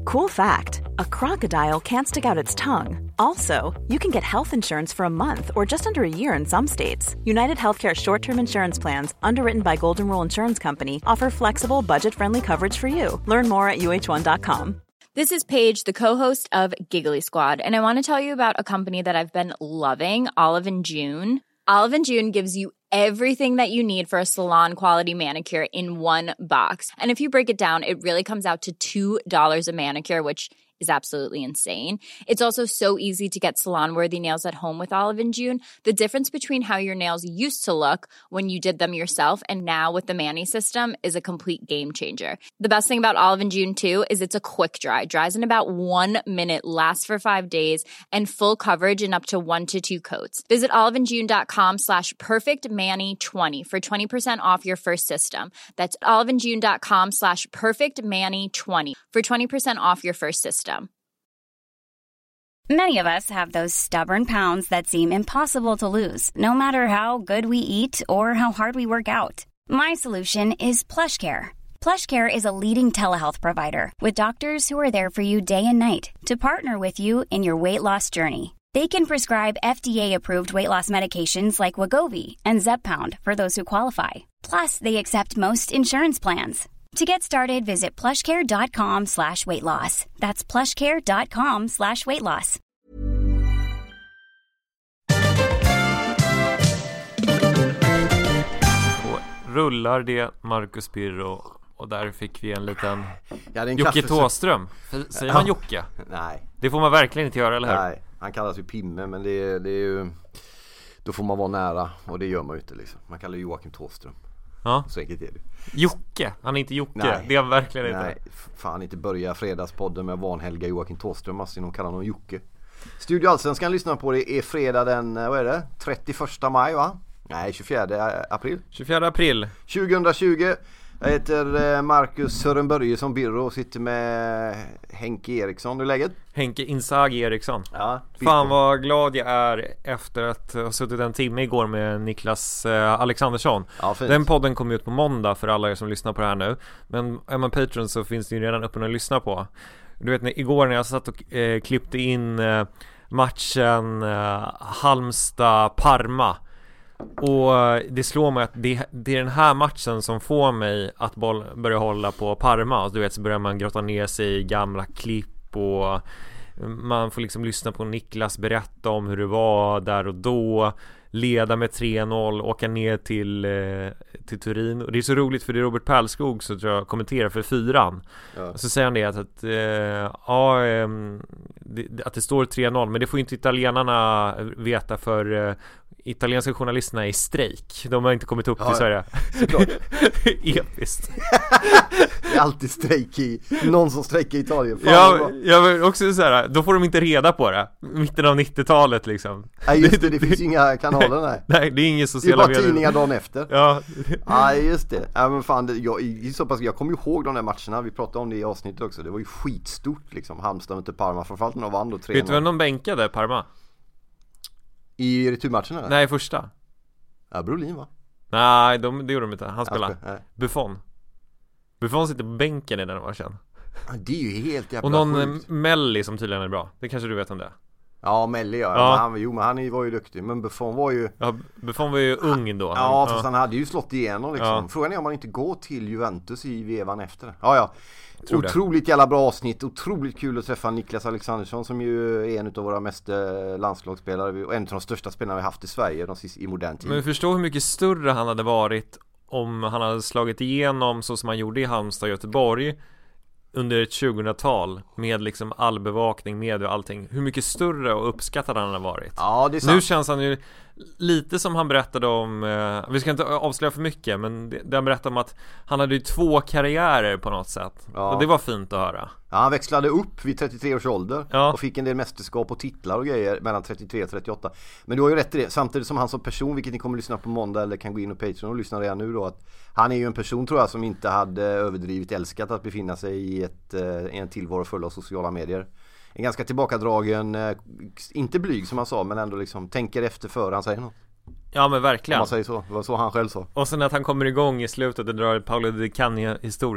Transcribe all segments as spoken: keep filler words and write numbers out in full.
Cool fact, a crocodile can't stick out its tongue. Also, you can get health insurance for a month or just under a year in some states. United Healthcare short-term insurance plans, underwritten by Golden Rule Insurance Company, offer flexible, budget-friendly coverage for you. Learn more at U H one dot com. This is Paige, the co-host of Giggly Squad, and I want to tell you about a company that I've been loving, Olive and June. Olive and June gives you everything that you need for a salon-quality manicure in one box. And if you break it down, it really comes out to two dollars a manicure, which is absolutely insane. It's also so easy to get salon-worthy nails at home with Olive and June. The difference between how your nails used to look when you did them yourself and now with the Mani system is a complete game changer. The best thing about Olive and June, too, is it's a quick dry. Dries in about one minute, lasts for five days, and full coverage in up to one to two coats. Visit oliveandjune.com slash perfectmani20 for twenty percent off your first system. That's oliveandjune.com slash perfectmani20 for twenty percent off your first system. Many of us have those stubborn pounds that seem impossible to lose, no matter how good we eat or how hard we work out. My solution is PlushCare. PlushCare is a leading telehealth provider with doctors who are there for you day and night to partner with you in your weight loss journey. They can prescribe F D A-approved weight loss medications like Wegovy and Zepbound for those who qualify. Plus, they accept most insurance plans. To get started, visit plushcare.com slash weight loss. That's plushcare.com slash weight loss. Rullar det Marcus Birro, och där fick vi en liten ja, Jocke Thåström. Säger man Jocke? Nej. Det får man verkligen inte göra, eller hur? Nej, han kallas ju Pimme, men det är, det är ju, då får man vara nära, och det gör man ju inte liksom. Man kallar ju Joakim Thåström. Ja. Så enkelt är det. Jocke, han är inte Jocke. Nej. Det är han verkligen inte. Nej, fan inte börja fredagspodden med vanhelga Joakim Thåström. Måste nog kalla honom Jocke. Studio Allsvenskan lyssna på det är fredag den, vad är det? trettioförsta maj, va? Nej, tjugofjärde april. tjugofjärde april tjugohundratjugo. Jag heter Marcus Sören Börjesson Birro och sitter med Henke Eriksson. Hur är läget? Henke Inzaghi Eriksson. Ja, fan vad glad jag är efter att ha suttit en timme igår med Niklas eh, Alexandersson. Ja, den podden kom ut på måndag för alla er som lyssnar på det här nu. Men är man Patreon så finns det ju redan uppe att lyssna på. Du vet, igår när jag satt och eh, klippte in eh, matchen eh, Halmstad-Parma. Och det slår mig att det, det är den här matchen som får mig att boll, börja hålla på Parma. Och du vet, så börjar man grotta ner sig i gamla klipp, och man får liksom lyssna på Niklas berätta om hur det var där och då, leda med tre noll, åka ner till, eh, till Turin. Och det är så roligt för det är Robert Pärlskog som tror jag kommenterar för fyran. Ja. Och så säger han det att, att, eh, ja, eh, det, att det står tre noll, men det får inte italienarna veta, för eh, italienska journalisterna är i strejk. De har inte kommit upp till ja, Sverige. Såklart. Episkt. Det är alltid strejk i någon som strejkar i Italien. Fan, ja, jag vill också så här, då får de inte reda på det. Mitten av nittiotalet liksom. Nej, just det, det finns ju inga kanaler, nej. Nej, det är inga sociala medier. Det är bara tidningar dagen efter. Ja. Nej, just det. Ja, men fan, det, jag, så pass, jag kommer ihåg de där matcherna. Vi pratade om det i avsnittet också. Det var ju skitstort liksom. Halmstad mot Parma. Framförallt när de vann då tre noll. Vet du vem de bänkade, Parma? I returmatchen eller? Nej, första. Ja, Brolin, va? Nej, de, det gjorde de inte. Han spelade. Ja, Buffon. Buffon sitter på bänken i den matchen. Ja, det är ju helt jävla och någon sjukt. Melli som tydligen är bra. Det kanske du vet om det. Ja, Melli, ja. ja. Men han, jo, men han var ju duktig. Men Buffon var ju... Ja, Buffon var ju ung då. Han, ja, fast ja. han hade ju slått igenom liksom. Ja. Frågan är om man inte går till Juventus i vevan efter. Ja, ja. Otroligt jävla bra avsnitt. Otroligt kul att träffa Niklas Alexandersson, som ju är en av våra mest landslagsspelare och en av de största spelarna vi haft i Sverige i modern tid. Men förstå hur mycket större han hade varit om han hade slagit igenom så som han gjorde i Halmstad och Göteborg under ett tjugohundratal med liksom all bevakning, med och allting. Hur mycket större och uppskattad han har varit. Ja, det är sant. Nu känns han ju lite som han berättade om, eh, vi ska inte avslöja för mycket, men det, det han berättade om att han hade ju två karriärer på något sätt. Ja. Och det var fint att höra. Ja, han växlade upp vid trettiotre års ålder, ja, och fick en del mästerskap och titlar och grejer mellan trettiotre och trettioåtta. Men du har ju rätt i det, samtidigt som han som person, vilket ni kommer att lyssna på måndag eller kan gå in på Patreon och lyssna redan nu då, att han är ju en person, tror jag, som inte hade överdrivet älskat att befinna sig i, ett, i en tillvaro full av sociala medier. En ganska tillbakadragen, inte blyg som han sa, men ändå liksom tänker efter för han säger något. Ja, men verkligen. Om man säger så, det var så han själv sa. Och sen att han kommer igång i slutet och drar Paolo Di Canio historier.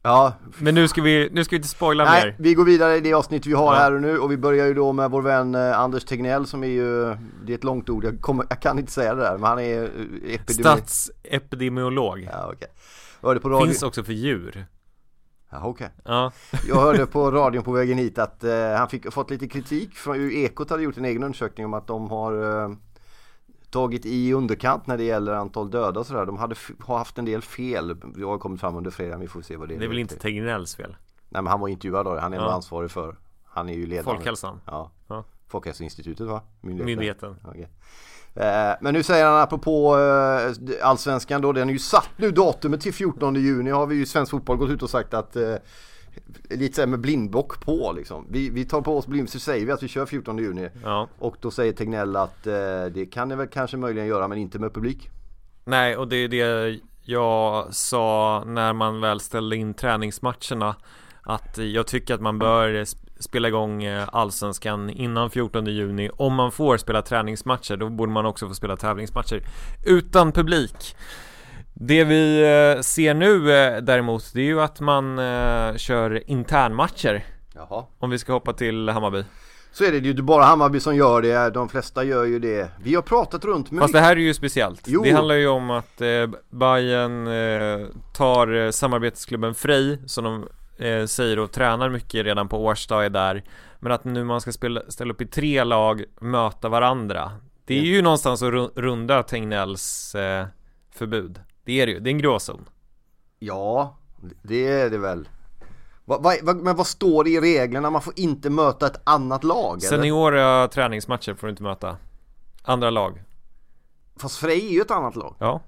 Ja. Men nu ska vi, nu ska vi inte spoila Nej, mer. vi går vidare i det avsnitt vi har ja. här och nu. Och vi börjar ju då med vår vän eh, Anders Tegnell som är ju, det är ett långt ord, jag, kommer, jag kan inte säga det där, men han är epidemi- statsepidemiolog. Ja, okej. Okay. På radio... Finns också för djur. Ja, okej. Okay. Ja. Jag hörde på radion på vägen hit att eh, han fick fått lite kritik från Ekot, hade gjort en egen undersökning om att de har eh, tagit i underkant när det gäller antal döda och sådär. De hade f- har haft en del fel. Vi har kommit fram under fredag, vi får se vad det är. Det är väl inte Tegnells fel? Nej, men han var intervjuad då. Han är ja. ändå ansvarig för. Han är ju ledare. Folkhälsan. Ja. ja. Folkhälsoinstitutet, va? Myndigheten. Myndigheten. Okay. Eh, men nu säger han apropå eh, Allsvenskan då, den är ju satt nu datumet till fjortonde juni. Har vi ju Svensk Fotboll gått ut och sagt att eh, lite så här med blindbock på liksom. Vi, vi tar på oss blind, så säger vi att vi kör fjortonde juni. Ja. Och då säger Tegnell att eh, det kan det väl kanske möjligen göra, men inte med publik. Nej, och det är det jag sa när man väl ställde in träningsmatcherna, att jag tycker att man bör spela igång Allsvenskan innan fjortonde juni. Om man får spela träningsmatcher, då borde man också få spela tävlingsmatcher utan publik. Det vi ser nu däremot, det är ju att man kör internmatcher. Jaha. Om vi ska hoppa till Hammarby. Så är det ju bara Hammarby som gör det. De flesta gör ju det. Vi har pratat runt med... Fast det här är ju speciellt. Jo. Det handlar ju om att eh, Bayern eh, tar eh, samarbetsklubben Frej, som de eh, säger, och tränar mycket redan på årsdag är där. Men att nu man ska spela, ställa upp i tre lag, möta varandra. Det är mm. ju någonstans att ru- runda Tegnells eh, förbud. Det är det ju. Det är en gråzon. Ja, det är det väl. Va, va, va, men vad står det i reglerna? Man får inte möta ett annat lag, seniora eller? Träningsmatcher får du inte möta andra lag. Fast Frej är ju ett annat lag. Ja.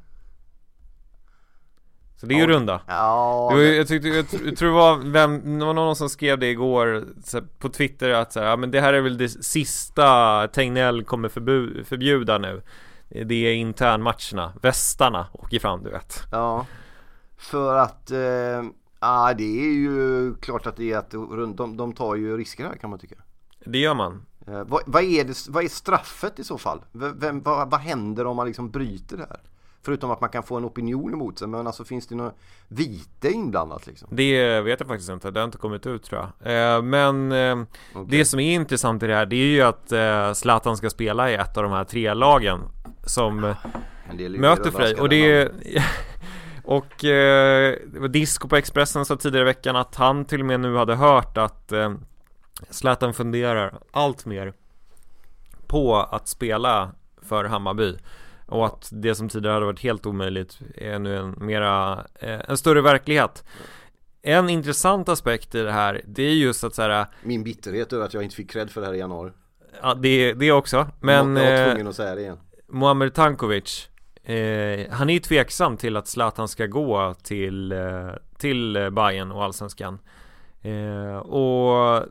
Så det är ja. ju runda. Ja. Jag, jag, tyckte, jag, jag tror det var, vem, det var någon som skrev det igår så, på Twitter att så, ja, men det här är väl det sista Tegnell kommer förbu, förbjuda nu. Det är internmatcherna. Västarna åker fram, du vet. Ja. För att eh, ja, det är ju klart att det är att de, de tar ju risker här, kan man tycka. Det gör man. Eh, vad, vad, är det, vad är straffet i så fall? Vem, vad, vad händer om man liksom bryter det här? Förutom att man kan få en opinion emot sig. Men alltså, finns det något vite inblandat liksom? Det vet jag faktiskt inte. Det har inte kommit ut, tror jag. Eh, men eh, okay. Det som är intressant i det här, det är ju att eh, Zlatan ska spela i ett av de här tre lagen som eh, möter Frej. Och det är... Och eh, Disco på Expressen sa tidigare i veckan att han till och med nu hade hört att eh, Zlatan funderar allt mer på att spela för Hammarby. Och att det som tidigare hade varit helt omöjligt är nu en mera eh, en större verklighet. En intressant aspekt i det här, det är just att så här, min bitterhet över att jag inte fick cred för det här i januari. Ja, det, det också. Men jag var tvungen att säga det igen. Muamer Tankovic, eh, han är ju tveksam till att Zlatan ska gå till, eh, till Bayern och Allsvenskan. Eh, och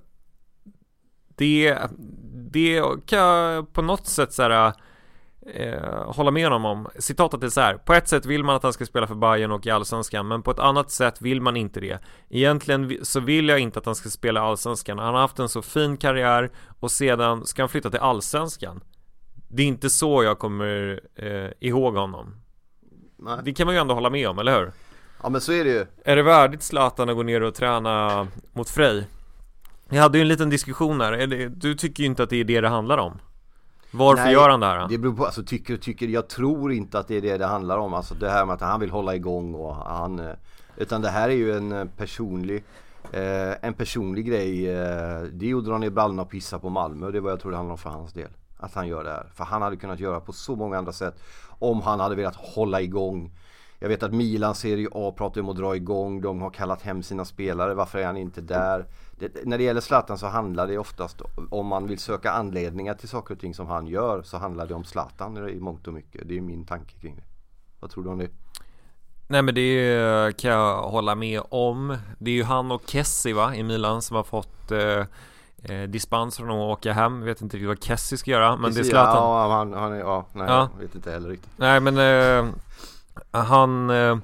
det, det kan jag på något sätt så här, Eh, hålla med honom om. Citatet är så här: på ett sätt vill man att han ska spela för Bayern och i Allsvenskan, men på ett annat sätt vill man inte det. Egentligen så vill jag inte att han ska spela Allsvenskan. Han har haft en så fin karriär och sedan ska han flytta till Allsvenskan. Det är inte så jag kommer eh, ihåg honom. Nej. Det kan man ju ändå hålla med om, eller hur? Ja, men så är det ju. Är det värdigt Zlatan att gå ner och träna mot Frej? Jag hade ju en liten diskussion här. Du tycker ju inte att det är det det handlar om. Varför Nej, gör han det här då? Det beror på, alltså, tycker, tycker, jag tror inte att det är det det handlar om. Alltså det här med att han vill hålla igång och han, utan det här är ju en personlig eh, en personlig grej. Eh, det är ju att dra ner brallorna och pissa på Malmö. Det är vad jag tror det handlar om för hans del. Att han gör det här. För han hade kunnat göra på så många andra sätt om han hade velat hålla igång. Jag vet att Milan Serie A pratar om att dra igång. De har kallat hem sina spelare. Varför är han inte där? Det, när det gäller Zlatan så handlar det oftast, om man vill söka anledningar till saker och ting som han gör, så handlar det om Zlatan i mångt och mycket. Det är min tanke kring det. Vad tror du om det? Nej, men det kan jag hålla med om. Det är ju han och Kessie, va, i Milan som har fått eh, dispens från att åka hem. Jag vet inte riktigt vad Kessie ska göra, men Kessie, det är Zlatan. Ja, han, han är, ja, nej, ja. Jag vet inte heller riktigt. Nej, men eh, han... Eh,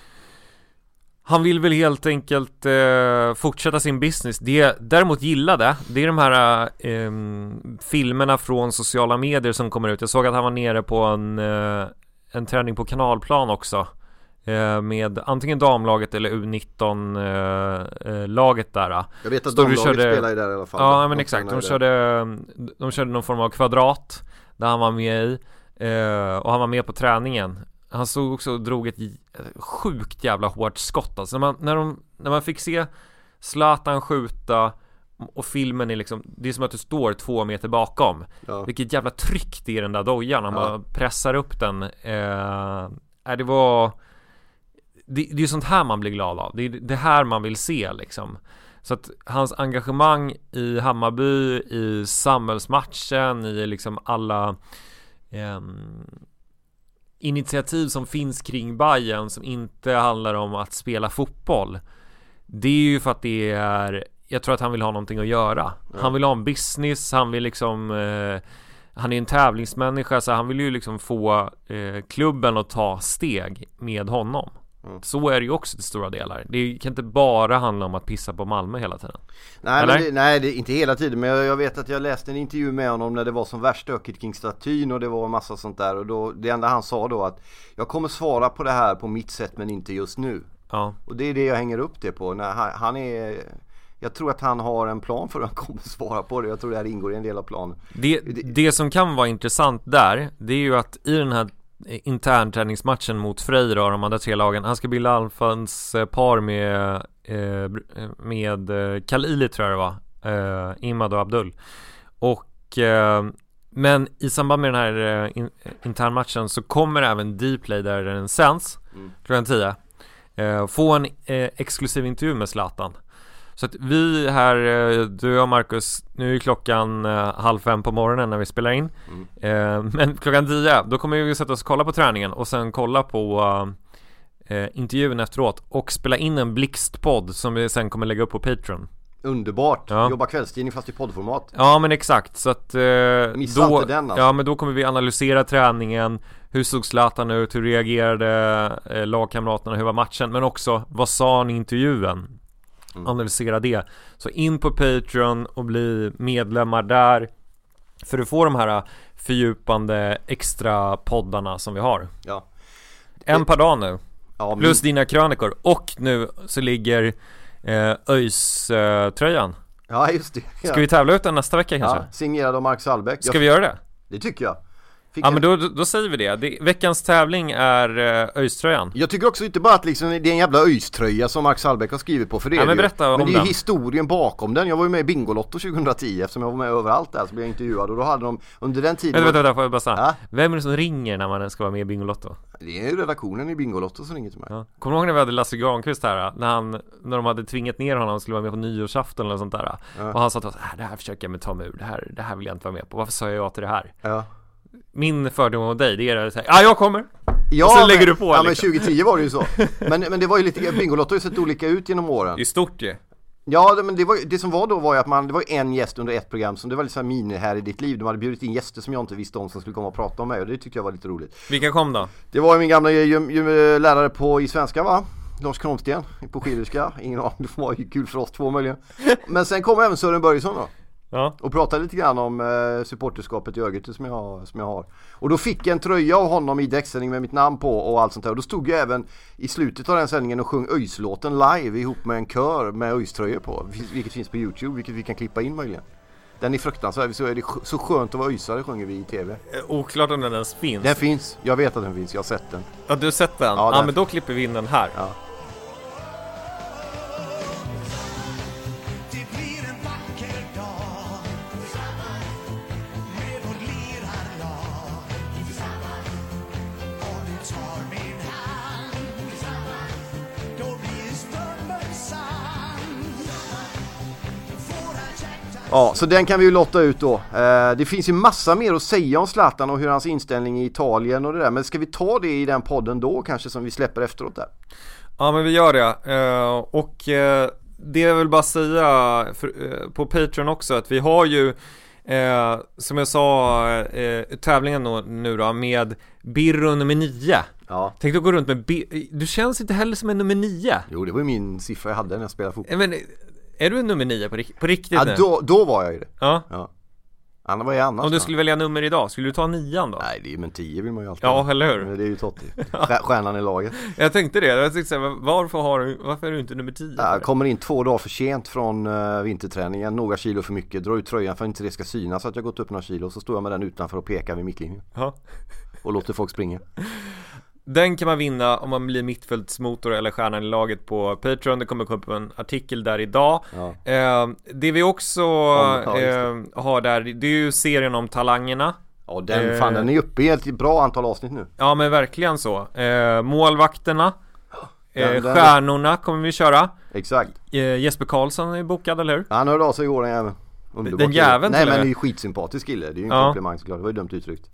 Han vill väl helt enkelt eh, fortsätta sin business. Det däremot gillade, det är de här eh, filmerna från sociala medier som kommer ut. Jag såg att han var nere på en, eh, en träning på Kanalplan också. eh, med antingen damlaget eller U nitton-laget eh, där. Jag vet att Stod damlaget körde, spelar i där i alla fall. Ja, men de exakt. De körde, de körde någon form av kvadrat där han var med i. Eh, och han var med på träningen. Han såg också och drog ett sjukt jävla hårt skott. Alltså när man, när de, när man fick se Zlatan skjuta och filmen är liksom, det är som att du står två meter bakom. Ja. Vilket jävla tryck det är i den där dojan när man ja. pressar upp den. Eh, det var det, det är sånt här man blir glad av. Det är det här man vill se liksom. Så att hans engagemang i Hammarby, i samhällsmatchen, i liksom alla eh, initiativ som finns kring Bayern som inte handlar om att spela fotboll. Det är ju för att det är, jag tror att han vill ha någonting att göra. Ja. Han vill ha en business, han vill liksom eh, han är en tävlingsmänniska, så han vill ju liksom få eh, klubben att ta steg med honom. Mm. Så är det ju också till stora delar. Det kan inte bara handla om att pissa på Malmö hela tiden. Nej, men det, nej det är inte hela tiden. Men jag, jag vet att jag läste en intervju med honom när det var som värst stökigt kring statyn och det var en massa sånt där. Och då, det enda han sa då att jag kommer svara på det här på mitt sätt men inte just nu. Ja. Och det är det jag hänger upp det på. När han, han är... Jag tror att han har en plan för hur han kommer svara på det. Jag tror det här ingår i en del av planen. Det, det som kan vara intressant där, det är ju att i den här internträningsmatchen mot Frej då, de andra tre lagen, han ska bilda Alfans par med med Khalili tror jag det var, eh, Imad och Abdul. Och eh, men i samband med den här in, internmatchen så kommer även Dplay där den sänds mm. klockan tio eh, få en eh, exklusiv intervju med Zlatan. Så att vi här, du och Marcus, nu är klockan eh, halv fem på morgonen när vi spelar in. Mm. Eh, men klockan tio, då kommer vi sätta oss och kolla på träningen och sen kolla på eh, intervjun efteråt och spela in en blixtpodd som vi sen kommer lägga upp på Patreon. Underbart, ja. Jobba kvällstidning fast i poddformat. Ja men exakt, så att eh, Missa då, inte den alltså. Ja men då kommer vi analysera träningen. Hur såg Zlatan ut, hur reagerade eh, lagkamraterna, hur var matchen, men också vad sa han i intervjun. Mm. Analysera det. Så in på Patreon och bli medlemmar där, för du får de här fördjupande extra poddarna som vi har. Ja. En per dag nu. Ja, men... Plus dina krönikor. Och nu så ligger eh, ÖIS eh, tröjan. Ja just det, ja. Ska vi tävla ut den nästa vecka kanske? Ja, signerad av Mark Salbeck. Ska jag... vi göra det? Det tycker jag. Fick ja en... men då, då säger vi det. det Veckans tävling är uh, ÖIS-tröjan. Jag tycker också inte bara att liksom, det är en jävla ÖIS-tröja som Mark Salbeck har skrivit på, för det ja, är men det berätta ju. om Men det är den. Historien bakom den. Jag var ju med i Bingolotto tjugohundratio eftersom jag var med överallt där, så blev jag intervjuad och då hade de under den tiden... Vänta, vänta, får jag bara säga. Ja? Vem är det som ringer när man ska vara med i Bingolotto? Det är ju redaktionen i Bingolotto som ringer till mig. Ja. Kommer du ihåg när vi hade Lasse Granqvist här, när, han, när de hade tvingat ner honom och skulle vara med på nyårsafton eller sånt där. Ja. Och han sa till oss, äh, det här försöker jag med ta mig ur, det här, det här vill jag inte vara med på. Varför sa jag ja till det här? Ja. Min fördom av dig, det är att säga, ja jag kommer. Ja, och så men, lägger du på. Ja liksom. men tjugohundratio var det ju så. Men, men det var ju lite, Bingolotto har ju sett olika ut genom åren. Det är stort ju. Ja, men det, var, det som var då var ju att man, det var en gäst under ett program som det var lite så här mini här i ditt liv. De hade bjudit in gäster som jag inte visste om som skulle komma och prata om mig, och det tyckte jag var lite roligt. Vilka kom då? Det var ju min gamla ju, ju, lärare på i svenska va? Lars Kronsten på skidorska. Ingen aning, det var ju kul för oss två möjligen. Men sen kom även Sören Börjesson då. Ja. Och pratade lite grann om eh, supporterskapet i Örgryte som jag, som jag har. Och då fick jag en tröja av honom i direktsändning med mitt namn på och allt sånt där. Och då stod jag även i slutet av den sändningen och sjöng ÖIS-låten live ihop med en kör med ÖIS-tröjor på. Vilket finns på YouTube, vilket vi kan klippa in möjligen. Den är fruktansvärd, så är det så skönt att vara ÖISare, sjunger vi i tv. Oklart om den ens finns. Den finns, jag vet att den finns, jag har sett den. Ja, du har sett den? Ja, ja men då klipper vi in den här. Ja. Ja, så den kan vi ju lotta ut då. Eh, det finns ju massa mer att säga om Zlatan och hur hans inställning i Italien och det där. Men ska vi ta det i den podden då kanske som vi släpper efteråt där? Ja, men vi gör det. Eh, och eh, det är väl bara att säga för, eh, på Patreon också att vi har ju eh, som jag sa eh, tävlingen då, nu då med Birro nummer nio. Ja. Tänk att gå runt med Bir- du känns inte heller som en nummer nio. Jo, det var ju min siffra jag hade när jag spelade fotboll. Men är du en nummer nio på, ri- på riktigt ja, nu? Då, då var jag ju det. Ja. Ja. Han var ju annars. Om du skulle välja nummer idag, skulle du ta nian då? Nej, det är men tio vill man ju alltid. Ja, eller hur? Men det är ju Totti. Stjärnan i laget. Jag tänkte det. Jag tänkte säga, varför har du varför är du inte nummer tio? Jag kommer in två dagar för sent från uh, vinterträningen, några kilo för mycket, drar ut tröjan för att inte det ska synas så att jag gått upp några kilo, så står jag med den utanför och pekar vid mittlinjen. Ja. Och låter folk springa. Den kan man vinna om man blir mittfältsmotor eller stjärnan i laget på Patreon. Det kommer komma upp en artikel där idag. Ja. eh, Det vi också eh, har där, det är ju serien om talangerna. Ja, den, fan, den är uppe i ett bra antal avsnitt nu. Ja, men verkligen så. eh, Målvakterna, eh, den, den... Stjärnorna kommer vi köra. Exakt. eh, Jesper Karlsson är bokad, eller hur? Han hörde av sig igår, den jäveln. Den jäveln. Nej, men det är ju skitsympatisk kille. Det är ju en ja. komplimang såklart, det var ju dumt uttryckt.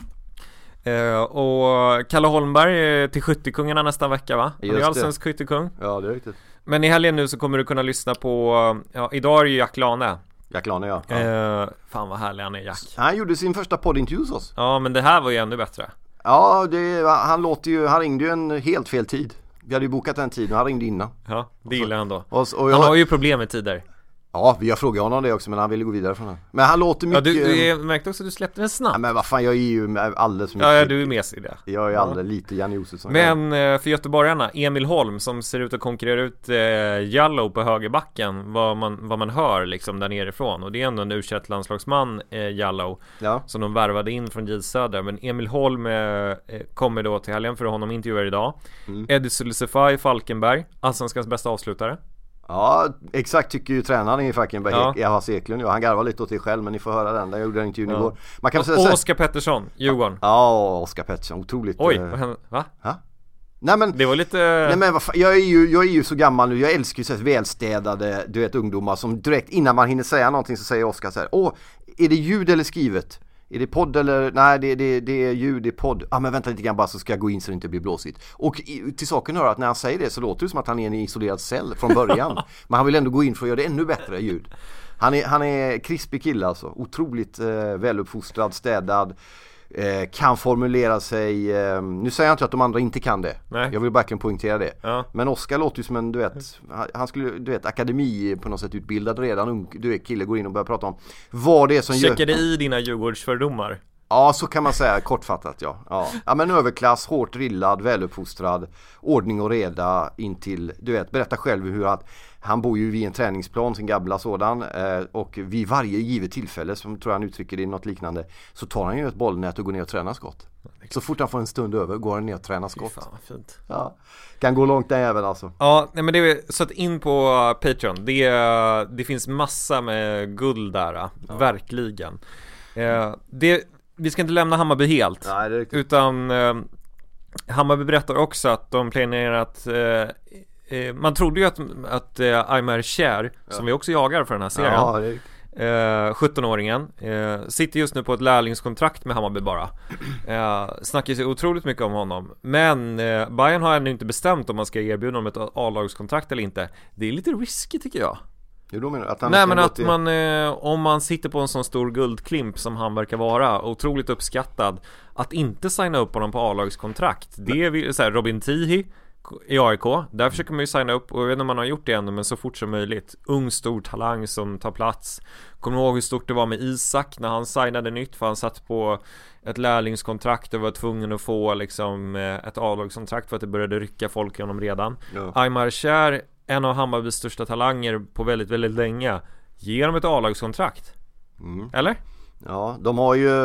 Uh, och Kalle Holmberg är till skyttekungarna nästa vecka, va? Han är allsvensk skyttekung. Ja, det är riktigt. Men i helgen nu så kommer du kunna lyssna på, ja, idag är det ju Jack Lane. Jack Lane, ja. ja. Uh, fan vad härlig han är, Jack. Han gjorde sin första poddintervju hos oss. Ja, men det här var ju ännu bättre. Ja, det, han låter ju, han ringde ju en helt fel tid. Vi hade ju bokat en tid och han ringde innan. Ja, det gillar han då. Och, och jag... Han har ju problem med tider. Ja, vi har frågat honom det också, men han ville gå vidare från det. Men han låter mycket... Ja, du, du märkte också att du släppte den snabbt. Ja, men vad fan, jag är ju alldeles mycket... Ja, ja, du är med i det. Jag är alldeles ja. lite Janne Josefsson. Men för göteborgarna, Emil Holm som ser ut att konkurrera ut eh, Jallow på högerbacken, vad man, vad man hör liksom där nerifrån. Och det är ändå en U tjugoett landslagsman, eh, Jallow, ja. som de värvade in från J Söder. Men Emil Holm eh, kommer då till helgen, för honom intervjuar idag. Mm. Eddie Sulisefaj Falkenberg, allsvenskans bästa avslutare. Ja, exakt tycker ju tränaren i Falkenberg, ja. Hasse Eklund. Ja, han garvar lite åt det själv, men ni får höra den. Där gjorde den intervjun ja. igår. Man kan och säga Oskar Pettersson, Djurgården. Ja, Oskar Pettersson, otroligt. Oj, vad hände? Va? Ha? Nej, men, det var lite... Nej, men vad fan, jag, är ju, jag är ju så gammal nu. Jag älskar ju så här välstädade, du vet, ungdomar som direkt innan man hinner säga någonting så säger Oskar så här: åh, är det ljud eller skrivet? Är det podd eller? Nej, det, det, det är ljud, det är podd. Ja, ah, men vänta lite grann bara så ska jag gå in så det inte blir blåsigt. Och i, till saken hör att när han säger det så låter det som att han är en isolerad cell från början. Men han vill ändå gå in för att göra det ännu bättre ljud. Han är, han är krispig kille alltså. Otroligt eh, väluppfostrad, städad. Eh, kan formulera sig eh, nu säger jag inte att de andra inte kan det. Nej. Jag vill verkligen poängtera det. Ja. Men Oskar låter ju som en, du vet, han skulle, du vet, akademi på något sätt utbildad redan. Du vet, kille går in och börjar prata om vad det är som Checkade gör... Checkade i dina Djurgårdsfördomar. Ja, så kan man säga, kortfattat, ja. ja. Ja, men överklass, hårt drillad, väluppfostrad, ordning och reda intill, du vet, berätta själv hur han, han bor ju vid en träningsplan, sin gamla sådan, eh, och vid varje givet tillfälle, som tror jag han uttrycker det i något liknande, så tar han ju ett bollnät och går ner och tränar skott. Så fort han får en stund över går han ner och tränar skott. Fan, vad fint. Ja, kan gå långt där även alltså. Ja, nej, men det är så att in på Patreon, det, det finns massa med guld där, ja. Verkligen. Eh, det Vi ska inte lämna Hammarby helt. Nej, det är riktigt. Utan eh, Hammarby berättar också att de planerar att eh, eh, man trodde ju att, att eh, Aymar Cher, ja. som vi också jagar för den här serien, ja, det är eh, sjutton-åringen eh, sitter just nu på ett lärlingskontrakt med Hammarby bara. eh, Snackar sig otroligt mycket om honom. Men eh, Bayern har ännu inte bestämt om man ska erbjuda honom ett A-lagskontrakt eller inte. Det är lite risky tycker jag. Jo, då menar, att han Nej men att man eh, om man sitter på en sån stor guldklimp som han verkar vara, otroligt uppskattad, att inte signa upp honom på A-lagskontrakt. Det är så här, Robin Tihi i A I K, där försöker man ju signa upp, och jag vet inte om man har gjort det ännu, men så fort som möjligt. Ung stor talang som tar plats. Kommer ihåg hur stort det var med Isak när han signade nytt, för han satt på ett lärlingskontrakt och var tvungen att få liksom ett A-lagskontrakt för att det började rycka folk i honom redan. Ja. Aymar Cher, en av Hammarbys största talanger på väldigt, väldigt länge, ger dem ett A-lagskontrakt. Mm. Eller? Ja, de har ju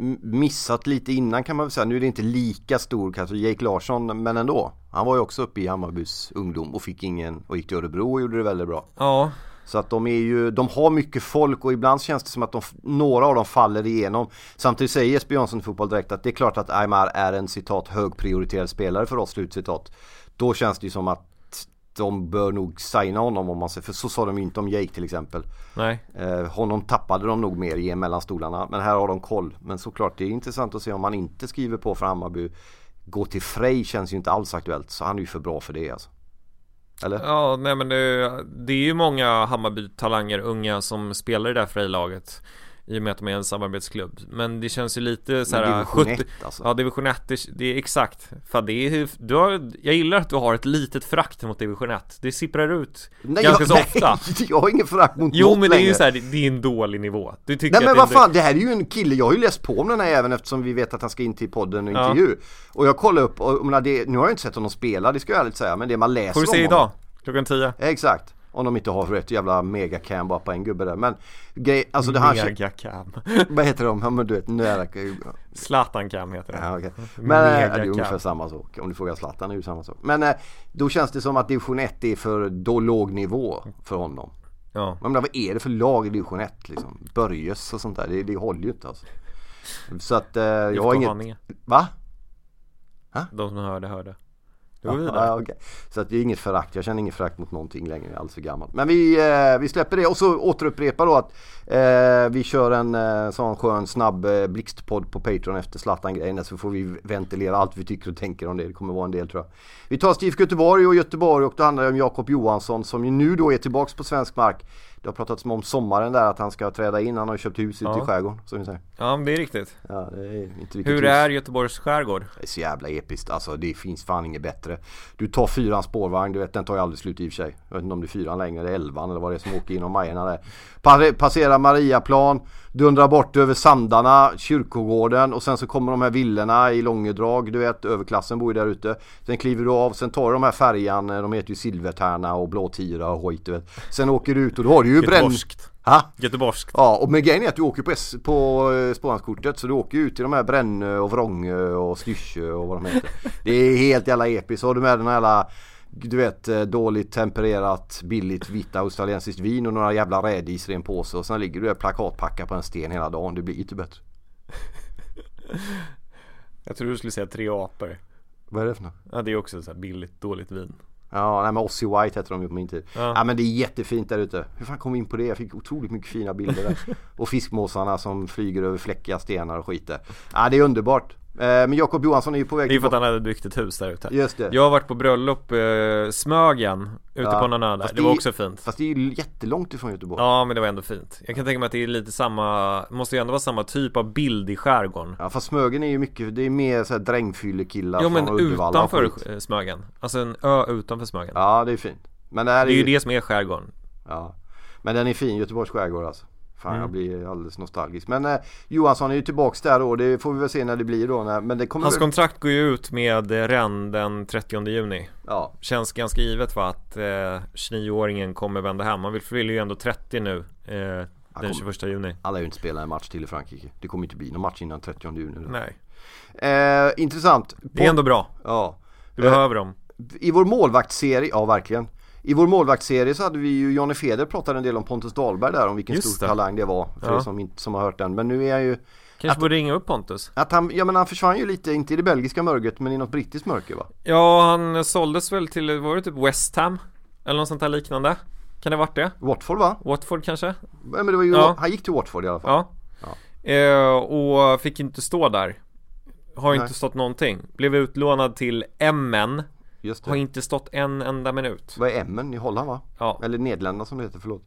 missat lite innan kan man väl säga. Nu är det inte lika stor kanske Jake Larsson, men ändå. Han var ju också uppe i Hammarbys ungdom och fick ingen, och gick till Örebro och gjorde det väldigt bra. Ja. Så att de är ju, de har mycket folk, och ibland känns det som att de, några av dem faller igenom. Samtidigt säger Jesper Jansson i Fotboll Direkt att det är klart att Aymar är en citat högprioriterad spelare för oss, slutcitat. Då känns det ju som att de bör nog signa honom, om man ser, för så sa de ju inte om Jake till exempel. Nej. Eh, honom tappade de nog mer i mellan stolarna, men här har de koll. Men såklart, det är intressant att se om man inte skriver på för Hammarby. Gå till Frej känns ju inte alls aktuellt, så han är ju för bra för det alltså. Eller? Ja, nej men det, det är ju många Hammarby-talanger, unga, som spelar i det där Frej-laget. i och med att de är en samarbetsklubb. Men det känns ju lite så här division sjuttio ett alltså. Ja, division ett, det, det är exakt. Fan, det är, du har, jag gillar att du har ett litet frakt mot division ett. Det sipprar ut nej, ganska jag, så ofta. Nej, jag har ingen frakt mot Jo, något men det är ju längre. så här, det, det är en dålig nivå. Du tycker nej, men att vad det fan, det här är ju en kille. Jag har ju läst på om den här även eftersom vi vet att han ska in till podden och ja. intervju. Och jag kollar upp, och, menar, det, nu har jag inte sett honom spela, det ska jag ärligt säga. Men det man läser får vi se om idag, honom, klockan tio. exakt. Om de inte har för ett jävla megacam bara på en gubbe där. Men grej, alltså det här Megacam. vad heter de? Ja, men du vet, nära. Zlatan Cam heter det. Ja, okay. Men äh, det är Megacam. ungefär samma sak. Om du frågar Zlatan är det ju samma sak. Men äh, då känns det som att division ett är för då låg nivå för honom. Ja. Men vad är det för lag i division ett liksom? Börjes och sånt där. Det, det håller ju inte alltså. Så att äh, jag har inget. Va? Ha? De som hörde hörde. Ja, ja, okay. Så att det är inget förakt. Jag känner inget förakt mot någonting längre. Jag är alldeles för gammal. Men vi, eh, vi släpper det och så återupprepar då att eh, vi kör en eh, sån skön snabb eh, blixtpodd på Patreon efter Zlatan-grejen. Så får vi ventilera allt vi tycker och tänker om det. Det kommer vara en del, tror jag. Vi tar Stif Göteborg och Göteborg och då handlar det om Jakob Johansson som ju nu då är tillbaks på svensk mark. Det har pratats om sommaren där att han ska träda in. Han har ju köpt hus ute ja. i skärgården, som vi säger. Ja, men det är riktigt. Ja, det är inte Hur hus. är Göteborgs skärgård? Det är så jävla episkt. Alltså det finns fan inget bättre. Du tar fyran spårvagn, du vet, den tar ju aldrig slut i och för sig. Jag vet inte om det är fyran längre, det är elvan eller vad det är som åker inom Majerna där. Passerar Mariaplan, dundrar bort över Sandarna, kyrkogården och sen så kommer de här villorna i Långedrag, du vet, överklassen bor ju där ute. Sen kliver du av, sen tar du de här färjan, de heter ju Silvertärna och Blåtira och Hojt, du vet. Sen åker du ut och då har du ju bränn... Ha? Göteborgskt. Ja, och med grejen är att du åker på, S- på eh, spårvagnkortet så du åker ut till de här Brännö och Vrångö och Styrsö och vad de heter. Det är helt jävla episkt. Så har du med den här jävla, du vet, dåligt tempererat, billigt, vitt australiensiskt vin och några jävla rädisar i en påse och sen ligger du där plakatpacka på en sten hela dagen. Det blir inte bättre. Jag tror du skulle säga tre apor. Vad är det för något? Ja, det är också så här billigt, dåligt vin. Ja, nej, men Ossie White heter de ju på min tid. Ja. Ja, men det är jättefint där ute. Hur fan kom vi in på det? Jag fick otroligt mycket fina bilder där. Och fiskmåsarna som flyger över fläckiga stenar och skiter. Ja, det är underbart. Eh, men Jakob Johansson är ju på väg. Det är för att han hade byggt ett hus där ute. Just det. Jag har varit på bröllop eh, Smögen ute Ja, på någon ö där. Det, det var är, också fint. Fast det är ju jättelångt ifrån Göteborg. Ja, men det var ändå fint. Jag kan tänka mig att det är lite samma, måste ju ändå vara samma typ av bild i skärgården. Ja, fast Smögen är ju mycket, det är mer så här drängfyllekillar jo, från men Uddevalla. utanför Smögen. Alltså en ö utanför Smögen. Ja, det är fint. Men det, här det är är ju det som är skärgården. Ja. Men den är fin, Göteborgs skärgård alltså. Fan, mm. jag blir alldeles nostalgisk. Men eh, Johansson är ju tillbaks där då. Det får vi väl se när det blir då. När, men det kommer Hans väl... kontrakt går ju ut med Rennes den trettionde juni. Ja. Känns ganska givet va att eh, tjugonioåringen kommer vända hem. Han vill, vill ju ändå trettio nu eh, den kommer... tjugoförsta juni. Alla ju inte spela en match till i Frankrike. Det kommer inte bli någon match innan trettionde juni. Då. Nej. Eh, intressant. På... Det är ändå bra. Ja. Du eh, behöver dem. I vår målvaktsserie, ja verkligen. I vår målvaktsserie så hade vi ju, Johnny Feder pratade en del om Pontus Dahlberg där, om vilken Just stor det. talang det var för ja. er som, inte, som har hört den. Men nu är jag ju kanske att, borde ringa upp Pontus. Att han, ja men han försvann ju lite, inte i det belgiska mörkret men i något brittiskt mörker va? Ja, han såldes väl till, var det typ West Ham? Eller något sånt här liknande. Kan det ha varit det? Watford va? Watford kanske? Men det var ju, ja. han gick till Watford i alla fall. Ja, ja. Eh, och fick inte stå där. Har Nej. inte stått någonting. Blev utlånad till Emmen. Just det. Har inte stått en enda minut. Vad är Emmen i Holland va? Ja. Eller Nederländerna som det heter, förlåt.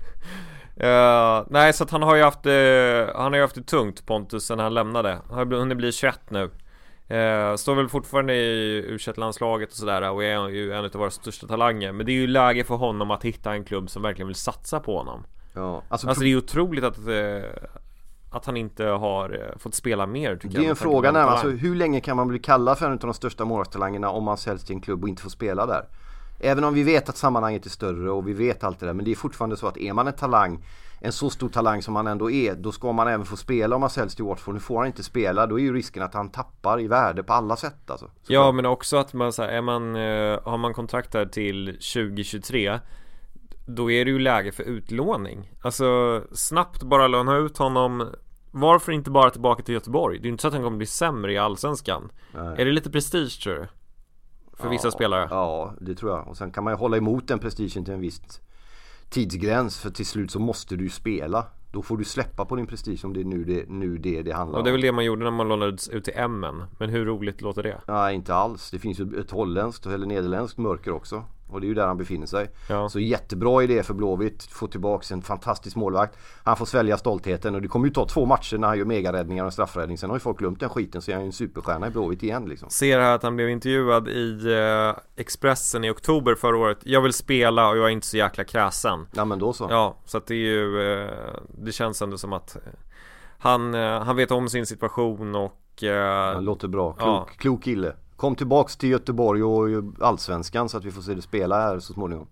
uh, Nej, så att han har ju haft uh, han har ju haft det tungt, Pontus, sen han lämnade. Han har hunnit bli tjugoett nu. uh, Står väl fortfarande i U tjugoett-landslaget och sådär, och är ju en av våra största talanger. Men det är ju läge för honom att hitta en klubb som verkligen vill satsa på honom. Ja, alltså, alltså det är otroligt att uh, att han inte har uh, fått spela mer, tycker det är jag. en fråga närmast, alltså, hur länge kan man bli kallad för en av de största målvaktstalangerna om man säljs till en klubb och inte får spela där? Även om vi vet att sammanhanget är större och vi vet allt det där, men det är fortfarande så att är man en talang, en så stor talang som man ändå är, då ska man även få spela om man säljs till Watford. Nu får han inte spela, då är ju risken att han tappar i värde på alla sätt alltså. Så ja, bra. men också att man, så här, är man, uh, har man kontrakt här till tjugo tjugotre, då är det ju läge för utlåning. Alltså snabbt bara låna ut honom. Varför inte bara tillbaka till Göteborg? Det är ju inte så att han kommer bli sämre i Allsvenskan. Nej. Är det lite prestige, tror du? För ja, vissa spelare? Ja, det tror jag. Och sen kan man ju hålla emot den prestigen till en viss tidsgräns. För till slut så måste du ju spela. Då får du släppa på din prestige om det är nu det, nu det, det handlar om. Och det är väl det man gjorde när man lånade ut till Emmen. Men hur roligt låter det? Nej, inte alls. Det finns ju ett holländskt eller nederländskt mörker också. Och det är ju där han befinner sig. Ja. Så jättebra idé för Blåvitt. Få tillbaka en fantastisk målvakt. Han får svälja stoltheten. Och det kommer ju ta två matcher när han gör megaräddningar och straffräddning. Sen har ju folk glömt den skiten, så är han ju en superstjärna i Blåvitt igen liksom. Ser här att han blev intervjuad i eh, Expressen i oktober förra året. Jag vill spela och jag är inte så jäkla kräsen. Ja, men då så. Ja, så att det är ju eh, det känns ändå som att eh, han, eh, han vet om sin situation och eh, Han låter bra. Klok, ja. klok kille. Kom tillbaks till Göteborg och Allsvenskan så att vi får se det spela här så småningom.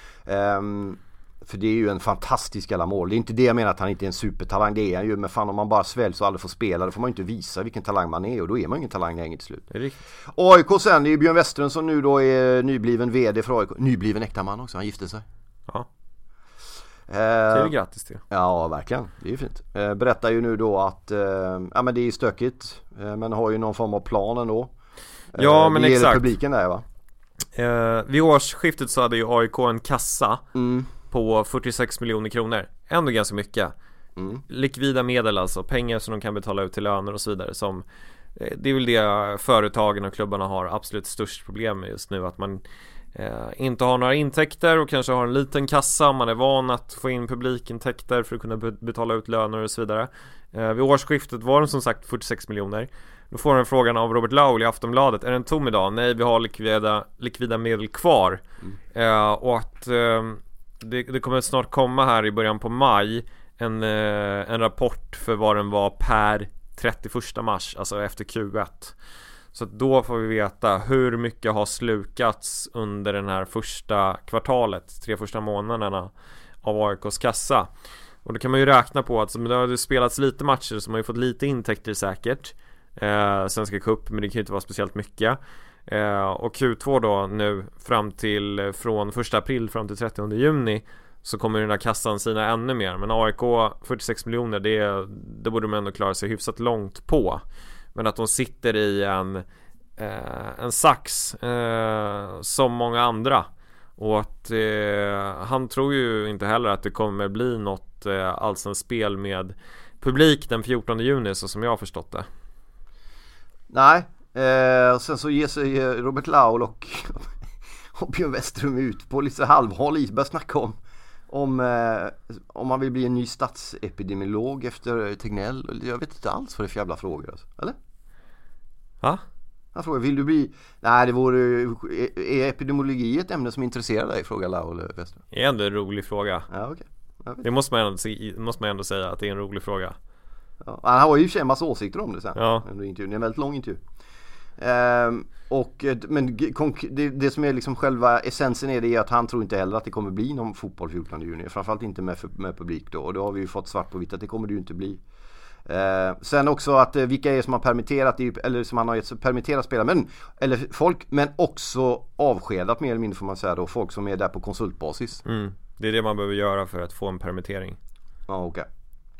Um, för det är ju en fantastisk alla mål. Det är inte det jag menar att han inte är en supertalang. Det är han ju. Men fan, om man bara sväljs och aldrig får spela, då får man ju inte visa vilken talang man är. Och då är man ingen talang längre till slut. Det är riktigt. A I K sen, det är ju Björn Westerlund som nu då är nybliven vd för A I K. Nybliven äkta man också, han gifte sig. Ja. Uh, det är grattis till. Ja, verkligen. Det är ju fint. Uh, berättar ju nu då att uh, ja, men det är stökigt. Uh, men har ju någon form av plan ändå. Ja, men det exakt. Det publiken där, va? Eh, vid årsskiftet så hade ju A I K en kassa mm. på fyrtiosex miljoner kronor. Ändå ganska mycket. Mm. Likvida medel alltså, pengar som de kan betala ut till löner och så vidare. Som, eh, det är väl det företagen och klubbarna har absolut störst problem med just nu. Att man eh, inte har några intäkter och kanske har en liten kassa. Man är van att få in publikintäkter för att kunna betala ut löner och så vidare. eh, Vid årsskiftet var den som sagt fyrtiosex miljoner. Då får den frågan av Robert Laul i Aftonbladet: är den tom idag? Nej, vi har likvida, likvida medel kvar. mm. eh, Och att eh, det, det kommer snart komma här i början på maj en, eh, en rapport för vad den var per trettioförsta mars, alltså efter Q ett. Så då får vi veta hur mycket har slukats under den här första kvartalet, tre första månaderna av A I K:s kassa. Och då kan man ju räkna på att det har spelats lite matcher, så man har ju fått lite intäkter säkert. Eh, Svenska cup, men det kan ju inte vara speciellt mycket. eh, Och Q två då nu fram till från första april fram till trettionde juni, så kommer den här kassan sina ännu mer. Men A I K fyrtiosex miljoner, det, det borde de ändå klara sig hyfsat långt på. Men att de sitter i en eh, en sax eh, som många andra. Och att eh, han tror ju inte heller att det kommer bli något eh, allsvenskt spel med publik den fjortonde juni, så som jag har förstått det. Nej, eh, sen så ger sig Robert Laul och, och Björn Westerlund ut på lite halvhåll is, börjar snacka om om, eh, om man vill bli en ny statsepidemiolog efter Tegnell. Jag vet inte alls vad det är för jävla frågor alltså. Eller? Va? Jag frågar, vill du bli... Nej, det vore... Är epidemiologi ett ämne som intresserar dig? Frågar Laul Westerlund. Det är ändå en rolig fråga. Ja, okej. Okay. Det måste man, ändå, måste man ändå säga att det är en rolig fråga. Ja, han har ju en massa åsikter om det sen. Ja. Det är en väldigt lång intervju. Ehm, och, men det, det som är liksom själva essensen är det att han tror inte heller att det kommer bli någon fotboll fjortonde juni. Framförallt inte med, med publik då. Och då har vi ju fått svart på vitt att det kommer det ju inte bli. Ehm, sen också att vilka är det som har permitterat, eller som han har gett permitterat spelare, men, eller folk, men också avskedat mer eller mindre får man säga då. Folk som är där på konsultbasis. Mm. Det är det man behöver göra för att få en permittering. Ja, okej. Okay.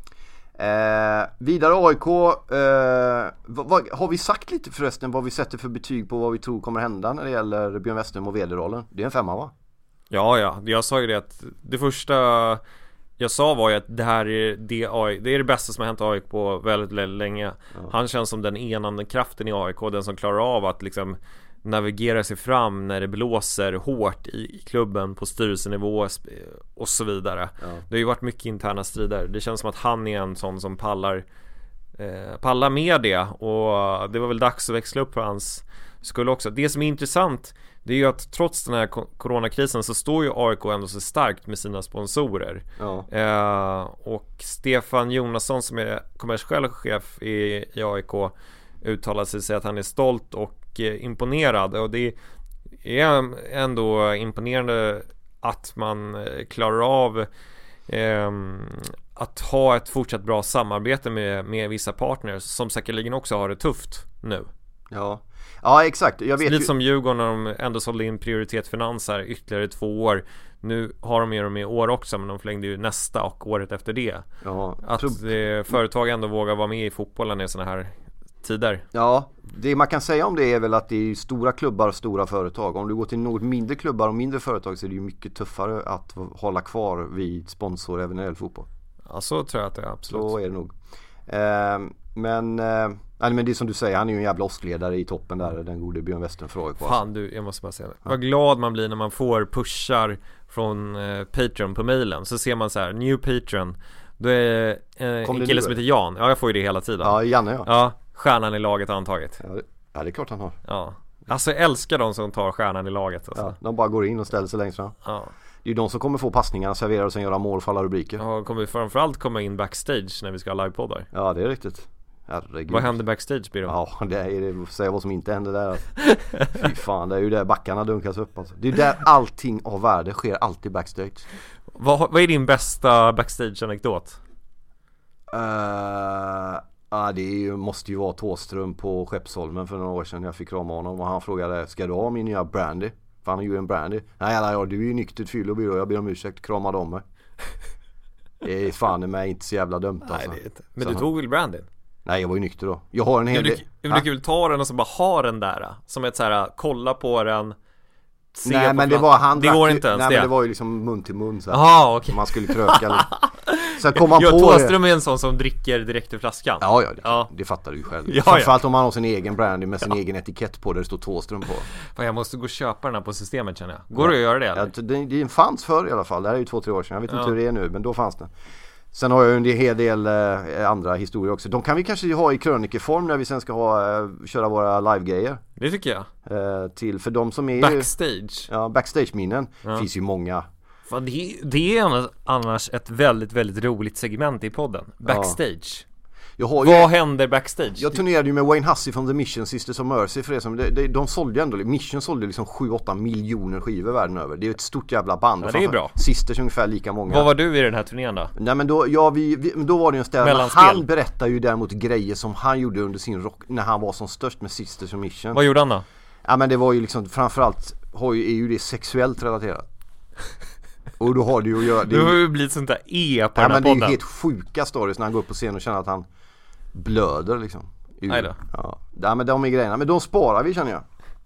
Eh, vidare A I K, eh, vad, vad, har vi sagt lite förresten vad vi sätter för betyg på vad vi tror kommer hända när det gäller Björn Westerlund och vd-rollen? Det är en femma, va? Ja, ja, jag sa ju det att det första jag sa var ju att det här är det, A I K, det är det bästa som har hänt A I K på väldigt, väldigt länge. Ja. Han känns som den enande kraften i A I K, den som klarar av att liksom navigera sig fram när det blåser hårt i klubben på styrelsenivå och så vidare. Ja. Det har ju varit mycket interna strider. Det känns som att han är en sån som pallar eh, pallar med det, och det var väl dags att växla upp för hans skull också. Det som är intressant, det är ju att trots den här coronakrisen så står ju A I K ändå så starkt med sina sponsorer. Ja. Eh, och Stefan Jonasson som är kommersiell chef i, i A I K uttalar sig säga att han är stolt och imponerad, och det är ändå imponerande att man klarar av eh, att ha ett fortsatt bra samarbete med, med vissa partners som säkerligen också har det tufft nu. Ja, ja exakt. Jag vet lite ju... som Djurgården när de ändå sålde in Prioritet Finans här ytterligare två år. Nu har de mer och mer år också, men de förlängde ju nästa och året efter det. Ja, att så... eh, företag ändå vågar vara med i fotbollen i såna här tider. Ja, det man kan säga om det är väl att det är stora klubbar och stora företag. Om du går till något mindre klubbar och mindre företag så är det ju mycket tuffare att hålla kvar vid sponsor även när det gäller fotboll. Ja, så tror jag att det är, absolut. Så är det nog. Eh, men eh, Nej, men det är som du säger, han är ju en jävla åskledare i toppen där, den gode Björn Western för A I K. Fan du, jag måste bara säga det. Vad glad man blir när man får pushar från eh, Patreon på mailen. Så ser man så här, new Patreon. Då är eh, en kille som heter Jan. Ja, jag får ju det hela tiden. Ja, Janne ja. Ja, stjärnan i laget har han tagit. Ja, det, ja, det är klart han har. Ja. Alltså jag älskar de som tar stjärnan i laget alltså. Ja, de bara går in och ställer sig längst fram. Ja. Det är ju de som kommer få passningarna, servera och sen göra mål för alla rubriker. Ja, kommer framförallt komma in backstage när vi ska ha livepoddar. Ja, det är riktigt. Herregud. Vad händer backstage, Biro? Ja, det är det, säga vad som inte händer där. Fy fan, det är ju där backarna dunkas upp alltså. Det är där allting av värde sker, alltid backstage. Vad, vad är din bästa backstage-anekdot? Uh, ja, det är ju, måste ju vara Tåström på Skeppsholmen för några år sedan. Jag fick krama honom och han frågade, ska du ha min nya brandy? För han är ju en brandy. Nej, nej, ja, du är ju nyktert fyll och byrå. Jag ber om ursäkt, kramade om mig. Det är fan i mig inte så jävla dumt alltså. Nej, det är inte. Men så du han... tog väl brandy? Nej, jag var ju nykter då. Jag har en hel del. Du, du, du vill ta den och så bara ha den där som ett så här, kolla på den. Nej, men det var han. Det går inte ens. Nej, det. men det var ju liksom mun till mun så här. Aha, okay. Man skulle kröka lite. Sen kom man jag på Tåström är en sån som dricker direkt ur flaskan. Ja, ja, det, ja. det fattar du ju själv. Ja, Framförallt ja. om man har sin egen brandy med sin ja. egen etikett på där det står Tåström på. Fan, jag måste gå och köpa den här på systemet känner jag. Går ja. det att göra det? Ja, det, det fanns förr i alla fall. Det här är ju två, tre år sedan. Jag vet ja. inte hur det är nu, men då fanns det. Sen har jag ju en hel del eh, andra historier också. De kan vi kanske ha i krönikeform när vi sen ska ha, eh, köra våra live-grejer. Det tycker jag. Eh, till, för de som är backstage. Ja, backstage-minnen. Ja. Finns ju många. Fan, det, det är annars ett väldigt, väldigt roligt segment i podden. Backstage. Ja. Jag har ju, Vad ju, händer backstage? Jag turnerade ju med Wayne Hussey från The Mission, Sisters of Mercy för det som, de, de, de sålde ju ändå, Mission sålde liksom sju åtta miljoner skivor världen över. Det är ju ett stort jävla band. Ja, det är bra. Sisters ungefär lika många. Vad var du i den här turnén då? Nej men då, ja, vi, vi, då var det ju en ställe. Han berättar ju däremot grejer som han gjorde under sin rock, när han var som störst med Sisters of Mission. Vad gjorde han då? Ja men det var ju liksom, framförallt har ju, är ju det sexuellt relaterat. Och då har det ju att göra. Det har ju blivit sånt där E på ja, den här men podden. Det är ju helt sjuka stories när han går upp på scen och känner att han blöder liksom. Nej då. Ja. ja, men de är grejerna. Men de sparar vi, känner jag.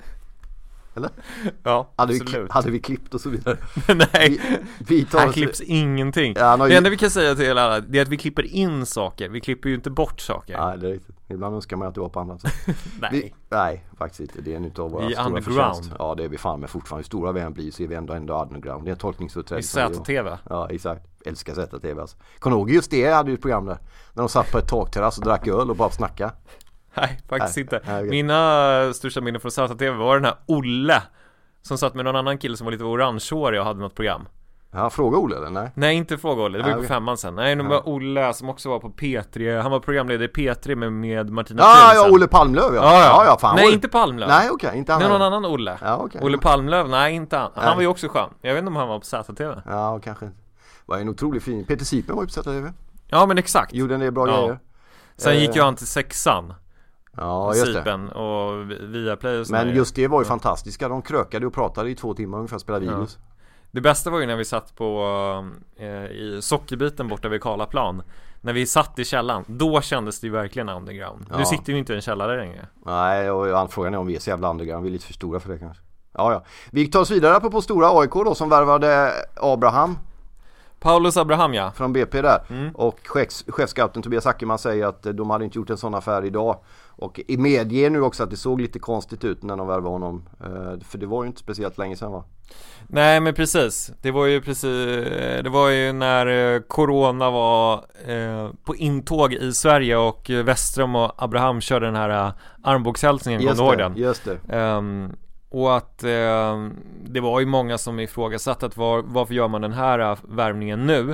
Eller? Ja, hade absolut. Vi, hade vi klippt och så vidare. Nej, vi, vi tar här oss... klipps ingenting. Ja, det enda vi kan säga till alla, det är att vi klipper in saker. Vi klipper ju inte bort saker. Nej, det är riktigt. Ibland önskar man att det var på annat sätt. nej. Vi, nej, faktiskt inte. Det är en utav våra vi stora underground. förtjänst. Ja, det är vi fan med fortfarande. Hur stora vi än blir så är vi ändå ändå underground. Det är en tolkningsutträdd. I Z-T V. Ja, exakt. Älskar Z-T V alltså. Kommer du ihåg just det? Jag hade ju ett program där. När de satt på ett takterrass och drack öl och bara snacka. Nej, faktiskt nej, inte. Nej, okay. Mina största minnen från Z-T V var den här Olle som satt med någon annan kille som var lite orangehårig och hade något program. Ja, fråga Olle eller? Nej, nej inte fråga Olle, det var ju ja, på okay. femman sen. Nej, det var ja. Olle som också var på P tre. Han var programledare i P tre med, med Martina Ja, ja, Olle Palmlöv ja. Ja, ja, ja, ja fan, nej, Olle. inte Palmlöv. Nej, okej, okay, inte han. Det är någon annan Olle. Ja, okay. Olle Palmlöv, nej inte han. Han nej. var ju också skön. Jag vet inte om han var på Z-T V. Ja, kanske inte. Var en otroligt fin. Peter Sipen var ju på Z-T V. Ja, men exakt. Gjorde en del bra ja. grejer. Sen eh. gick ju han till sexan. Ja, just Sipen det. och via Play och men just det var ju ja. fantastiska. De krökade och pratade i två timmar ungefär och spelade videos. Ja. Det bästa var ju när vi satt på eh, i sockerbiten borta vid Karlaplan. När vi satt i källan, då kändes det ju verkligen underground. Ja. Du sitter ju inte i en källare längre. Nej, och frågan är om vi är så jävla underground. Vi är lite för stora för det kanske. Ja, ja. Vi tar oss vidare på, på stora A I K då som värvade Abraham. Paulus Abraham, ja. Från B P där. Mm. Och chefs, chefscouten Tobias Ackerman säger att de hade inte gjort en sån affär idag. Och i medger nu också att det såg lite konstigt ut när de värvade honom. För det var ju inte speciellt länge sedan, va? Nej, men precis. Det var ju precis det var ju när corona var eh, på intåg i Sverige och Westström och Abraham körde den här armbågshälsningen, just kommer det, den. Just det. Um, och att eh, det var ju många som ifrågasatte att var, varför gör man den här värvningen nu?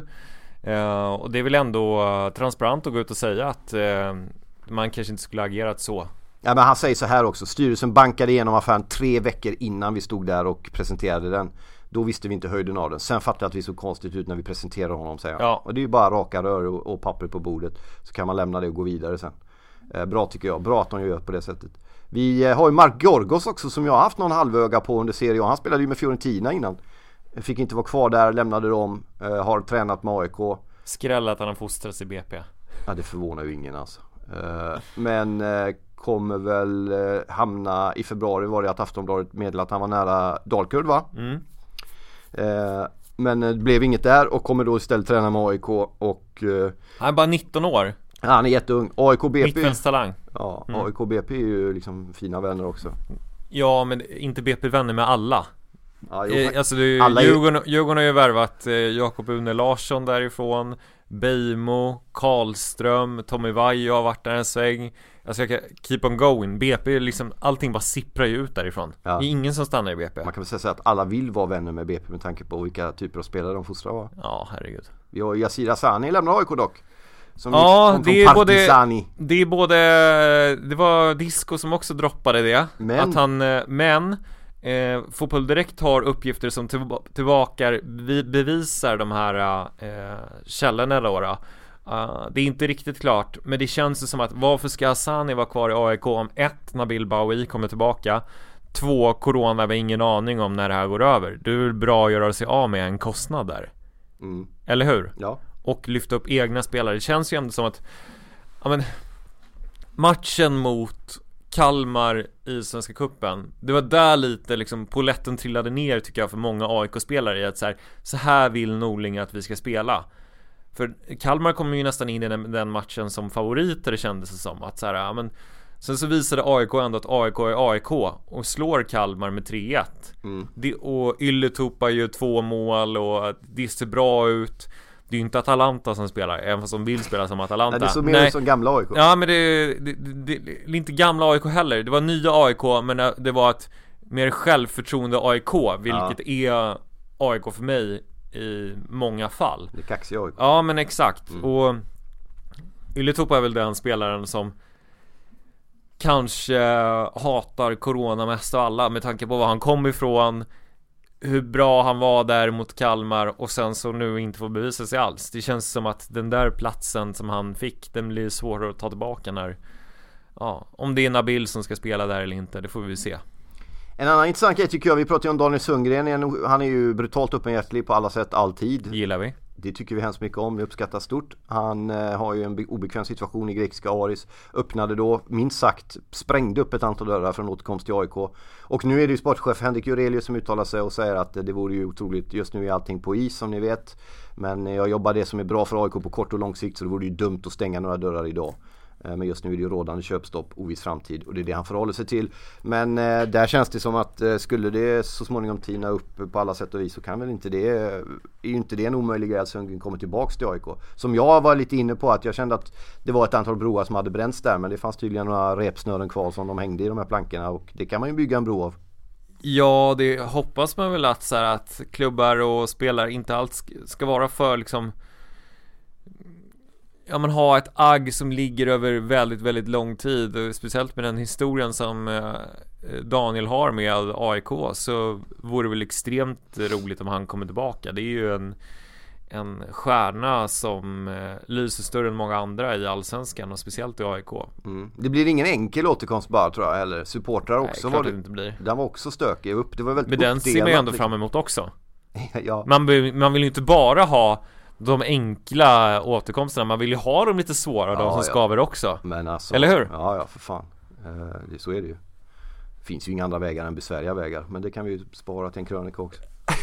Uh, och det är väl ändå uh, transparent att gå ut och säga att uh, man kanske inte skulle ha agerat så. Ja, men han säger så här också. Styrelsen bankade igenom affären tre veckor innan vi stod där och presenterade den. Då visste vi inte höjden av den. Sen fattade jag att vi såg konstigt ut när vi presenterade honom, säger han. Ja. Och det är ju bara raka rör och, och papper på bordet. Så kan man lämna det och gå vidare sen. Eh, bra tycker jag. Bra att de gör på det sättet. Vi eh, har ju Mark Gorgos också som jag har haft någon halvöga på under Serie A. Han spelade ju med Fiorentina innan. Fick inte vara kvar där, lämnade dem. Eh, har tränat med A I K. Skräll att han har fostrats i B P. Ja, det förvånar ju ingen alltså. Eh, men... Eh, kommer väl eh, hamna i februari, var det att Aftonbladet meddelade att han var nära Dalkurd, va? Mm. Eh, men det blev inget där och kommer då istället träna med A I K och... Eh, han är bara nitton år. Ja, han är jätteung. A I K B P. Mittfältstalang. Ja, mm. A I K och B P är ju liksom fina vänner också. Ja, men inte B P vänner med alla. Ja, jo, eh, alltså det, alla Djurgården, ju... Djurgården har ju värvat eh, Jakob Une Larsson därifrån, Beijmo, Karlström, Tommy Vaiho har varit där en sväng. Alltså jag kan keep on going. B P liksom, allting bara sipprar ju ut därifrån. Ja. Det är ingen som stannar i B P. Man kan väl säga att alla vill vara vänner med B P med tanke på vilka typer av spelare de fostrar var. Ja, herregud. Vi har Yassir Asani lämnar A I K dock. Som ja, det är, både, det är både det var Disco som också droppade det. Men, att han, men eh, Fotboll Direkt har uppgifter som tillbaka bevisar de här eh, källorna då. då. Uh, det är inte riktigt klart, men det känns som att varför ska Asani vara kvar i A I K om ett, Nabil Bahoui kommer tillbaka, två, corona, vi har ingen aning om när det här går över. Det är väl bra att göra sig av med en kostnad där. Mm. Eller hur? Ja. Och lyfta upp egna spelare. Det känns ju ändå som att ja, men, matchen mot Kalmar i Svenska Cupen, det var där lite liksom poletten trillade ner tycker jag för många A I K-spelare i att så här, så här vill Norling att vi ska spela. För Kalmar kommer ju nästan in i den, den matchen som favoriter, det kändes det som att så här, ja, men sen så visade A I K ändå att A I K är A I K och slår Kalmar med tre ett. Mm. Det, och Ylätupa gör två mål och det ser bra ut. Det är ju inte Atalanta som spelar, även fast de vill spela som Atalanta. Nej, det är så mer Nej. som gamla A I K. Ja, men det, det, det, det är inte gamla A I K heller. Det var nya A I K, men det var ett mer självförtroende A I K, vilket ja. är A I K för mig i många fall. Det är kaxig A I K. Ja, men exakt. Mm. Och Ylätupa är väl den spelaren som kanske hatar corona mest av alla med tanke på var han kom ifrån, hur bra han var där mot Kalmar och sen så nu inte får bevisa sig alls. Det känns som att den där platsen som han fick, den blir svårare att ta tillbaka när, ja, om det är Nabil som ska spela där eller inte, det får vi se. En annan intressant grej tycker jag, vi pratar ju om Daniel Sundgren, han är ju brutalt öppenhjärtig på alla sätt, alltid. Gillar vi. Det tycker vi hemskt mycket om, vi uppskattar stort. Han eh, har ju en obekväm situation i grekiska Aris. Öppnade då, minst sagt, sprängde upp ett antal dörrar från återkomst till A I K. Och nu är det ju sportchef Henrik Jurelius som uttalar sig och säger att det vore ju otroligt, just nu är allting på is som ni vet. Men jag jobbar det som är bra för A I K på kort och lång sikt, så det vore ju dumt att stänga några dörrar idag. Men just nu är det ju rådande köpstopp, oviss framtid, och det är det han förhåller sig till. Men eh, där känns det som att eh, skulle det så småningom tina upp på alla sätt och vis, så kan väl inte det, är ju inte det en omöjlig grej att Sundgren kommer tillbaka till A I K. Som jag var lite inne på, att jag kände att det var ett antal broar som hade bränts där, men det fanns tydligen några repsnören kvar som de hängde i de här plankorna, och det kan man ju bygga en bro av. Ja, det hoppas man väl att, så här, att klubbar och spelare inte allt ska, ska vara för liksom, ja, man har ett agg som ligger över väldigt, väldigt lång tid. Speciellt med den historien som eh, Daniel har med A I K, så vore det väl extremt roligt om han kommer tillbaka. Det är ju en, en stjärna som eh, lyser större än många andra i Allsvenskan, och speciellt i A I K. Mm. Det blir ingen enkel återkomst bara, tror jag, eller supportrar också. Nej, var det, det inte blir. Den var också stökig upp. Det var väldigt. Men den ser man ju ändå fram emot också. Ja. Man, man vill ju inte bara ha de enkla återkomsterna, man vill ju ha dem lite svåra, ja, de som ja. skaver också. Men alltså, eller hur? Ja, ja, för fan. Eh, det, så är det ju. Det finns ju inga andra vägar än besvärliga vägar, men det kan vi ju spara till en krönika också.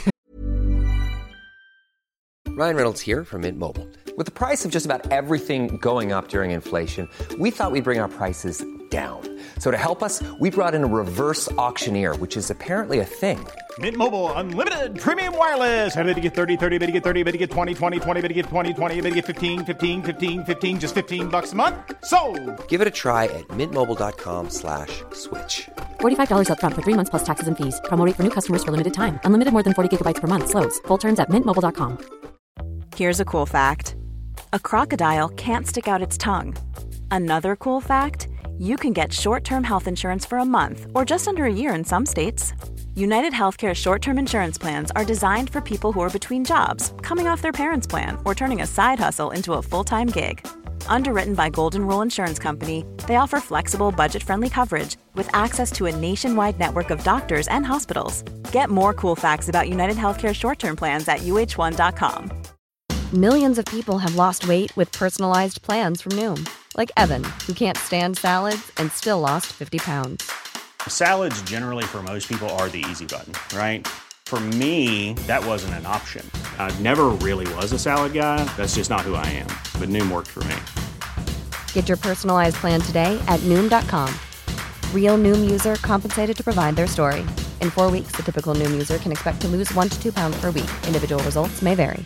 Ryan Reynolds here from Mint Mobile. With the price of just about everything going up during inflation, we thought we'd bring our prices down. So to help us, we brought in a reverse auctioneer, which is apparently a thing. Mint Mobile Unlimited Premium Wireless. How to get thirty, thirty, how to get thirty, how to get twenty, twenty, twenty, how to get twenty, twenty, how to get fifteen, fifteen, fifteen, fifteen, just fifteen bucks a month? Sold! Give it a try at mintmobile.com slash switch. forty-five dollars up front for three months plus taxes and fees. Promo rate for new customers for limited time. Unlimited more than forty gigabytes per month. Slows full terms at mint mobile dot com. Here's a cool fact. A crocodile can't stick out its tongue. Another cool fact, you can get short-term health insurance for a month or just under a year in some states. United Healthcare short-term insurance plans are designed for people who are between jobs, coming off their parents' plan, or turning a side hustle into a full-time gig. Underwritten by Golden Rule Insurance Company, they offer flexible, budget-friendly coverage with access to a nationwide network of doctors and hospitals. Get more cool facts about United Healthcare short-term plans at U H one dot com. Millions of people have lost weight with personalized plans from Noom. Like Evan, who can't stand salads and still lost fifty pounds. Salads generally for most people are the easy button, right? For me, that wasn't an option. I never really was a salad guy. That's just not who I am. But Noom worked for me. Get your personalized plan today at noom dot com. Real Noom user compensated to provide their story. In four weeks, the typical Noom user can expect to lose one to two pounds per week. Individual results may vary.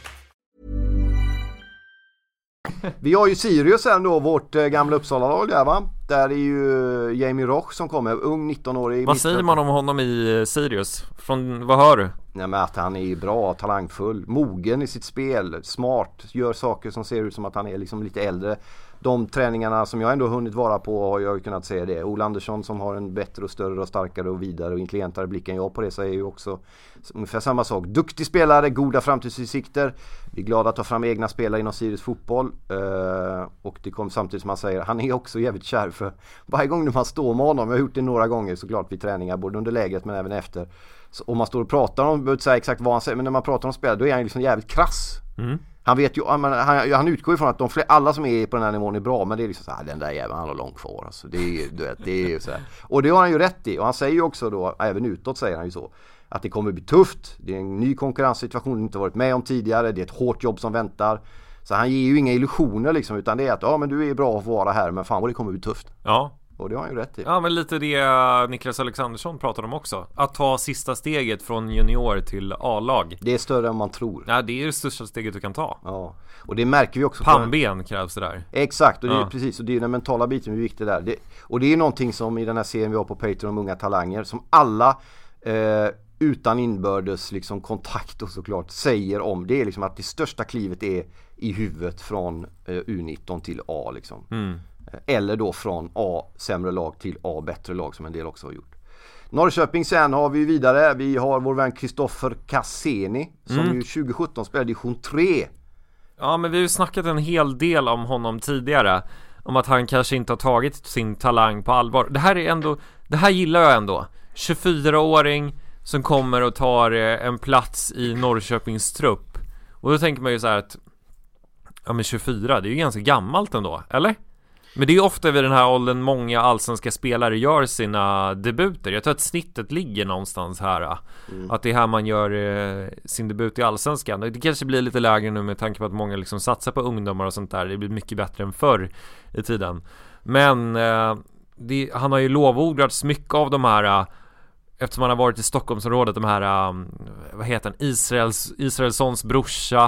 Vi har ju Sirius ändå, vårt eh, gamla Uppsala-lag där, va? Där är ju Jamie Roch som kommer, ung nitton-årig. Vad säger man om honom i Sirius? Från, vad hör du? Nej, men att han är bra, talangfull, mogen i sitt spel, smart, gör saker som ser ut som att han är liksom lite äldre. De träningarna som jag ändå hunnit vara på har jag kunnat säga det. Ola Andersson som har en bättre och större och starkare och vidare och intelligentare blick än jag på det, säger ju också ungefär samma sak. Duktig spelare, goda framtidsutsikter. Vi är glada att ta fram egna spelare inom Sirius fotboll. Uh, och det kom samtidigt som man säger, han är också jävligt kär för varje gång man står med honom. Jag har gjort det några gånger såklart vid träningar, både under läget men även efter. Så om man står och pratar om, jag behöver inte säga exakt vad han säger, men när man pratar om spelare då är han liksom jävligt krass. Mm. Han vet ju, han, han, han utgår ifrån att de fler, alla som är på den här nivån är bra, men det är liksom så här, den där jäveln, han har långt kvar alltså. Det är, du vet, det är ju så här. Och det har han ju rätt i, och han säger ju också då, även utåt säger han ju så, att det kommer bli tufft, det är en ny konkurrenssituation han inte varit med om tidigare, det är ett hårt jobb som väntar. Så han ger ju inga illusioner liksom, utan det är att ja, men du är bra att vara här, men fan vad det kommer bli tufft. Ja. Och det har han ju rätt i. Ja, men lite det Niklas Alexandersson pratade om också. Att ta sista steget från junior till A-lag. Det är större än man tror. Ja, det är det största steget du kan ta. Ja, och det märker vi också. Pannben på... krävs det där. Exakt, och det är ja. precis. Och det är den mentala biten som är viktig där. Det, och det är någonting som i den här serien vi har på Patreon om unga talanger, som alla eh, utan inbördes liksom kontakt och såklart säger om. Det är liksom att det största klivet är i huvudet från eh, U nitton till A liksom. Mm. Eller då från A sämre lag till A bättre lag, som en del också har gjort. Norrköping sen har vi vidare. Vi har vår vän Kristoffer Cassini som mm. ju tjugo sjutton spelade division tre. Ja, men vi har ju snackat en hel del om honom tidigare, om att han kanske inte har tagit sin talang på allvar. Det här är ändå, det här gillar jag ändå. tjugofyraåring som kommer och tar en plats i Norrköpings trupp. Och då tänker man ju så här att ja, men tjugofyra, det är ju ganska gammalt ändå, eller? Men det är ju ofta vid den här åldern många allsvenska spelare gör sina debuter. Jag tror att snittet ligger någonstans här. Mm. Att det är här man gör eh, sin debut i allsvenskan. Det kanske blir lite lägre nu med tanke på att många liksom satsar på ungdomar och sånt där. Det blir mycket bättre än förr i tiden. Men eh, det, han har ju lovordats mycket av de här... Eh, eftersom han har varit i Stockholmsområdet, de här... Eh, vad heter han? Israels, Israelssons brorsa...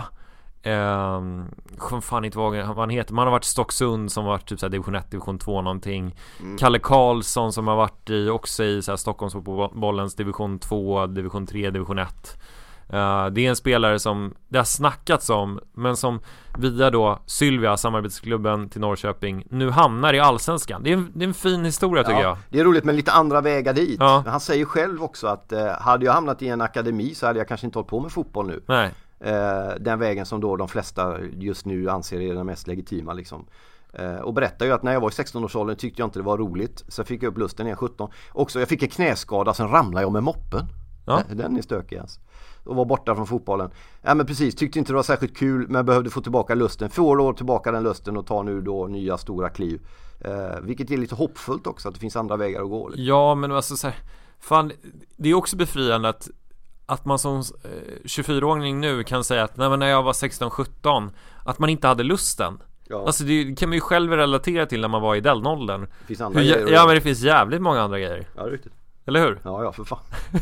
Um, fan inte vad han heter. Man har varit i Stocksund som har varit typ så här division ett, division två någonting. Mm. Kalle Karlsson som har varit i, också i så här Stockholmsbollens division två, division tre, division ett. Uh, det är en spelare som det har snackats om, men som via då Sylvia, samarbetsklubben till Norrköping, nu hamnar i allsvenskan. Det är en, det är en fin historia tycker ja, jag. Det är roligt med lite andra vägar dit. Ja. Han säger själv också att uh, hade jag hamnat i en akademi så hade jag kanske inte hållit på med fotboll nu. Nej. Uh, den vägen som då de flesta just nu anser är den mest legitima liksom. Uh, och berättar ju att när jag var i sexton-årsåldern tyckte jag inte det var roligt. Så fick jag upp lusten när jag var sjutton. Också jag fick en knäskada, sen ramlade jag med moppen. Ja. Den är stökig alltså. Och var borta från fotbollen. Ja men precis, tyckte inte det var särskilt kul, men behövde få tillbaka lusten. Får år tillbaka den lusten och tar nu då nya stora kliv. Uh, vilket är lite hoppfullt också, att det finns andra vägar att gå. Liksom. Ja men alltså så här, fan, det är också befriande att Att man som tjugofyraåring nu kan säga att nej, men när jag var sexton sjutton att man inte hade lusten. Ja. Alltså det kan man ju själv relatera till när man var i den åldern. Det finns andra hur, grejer. Ja men det finns jävligt många andra grejer. Ja, riktigt. Eller hur? Ja, ja för fan.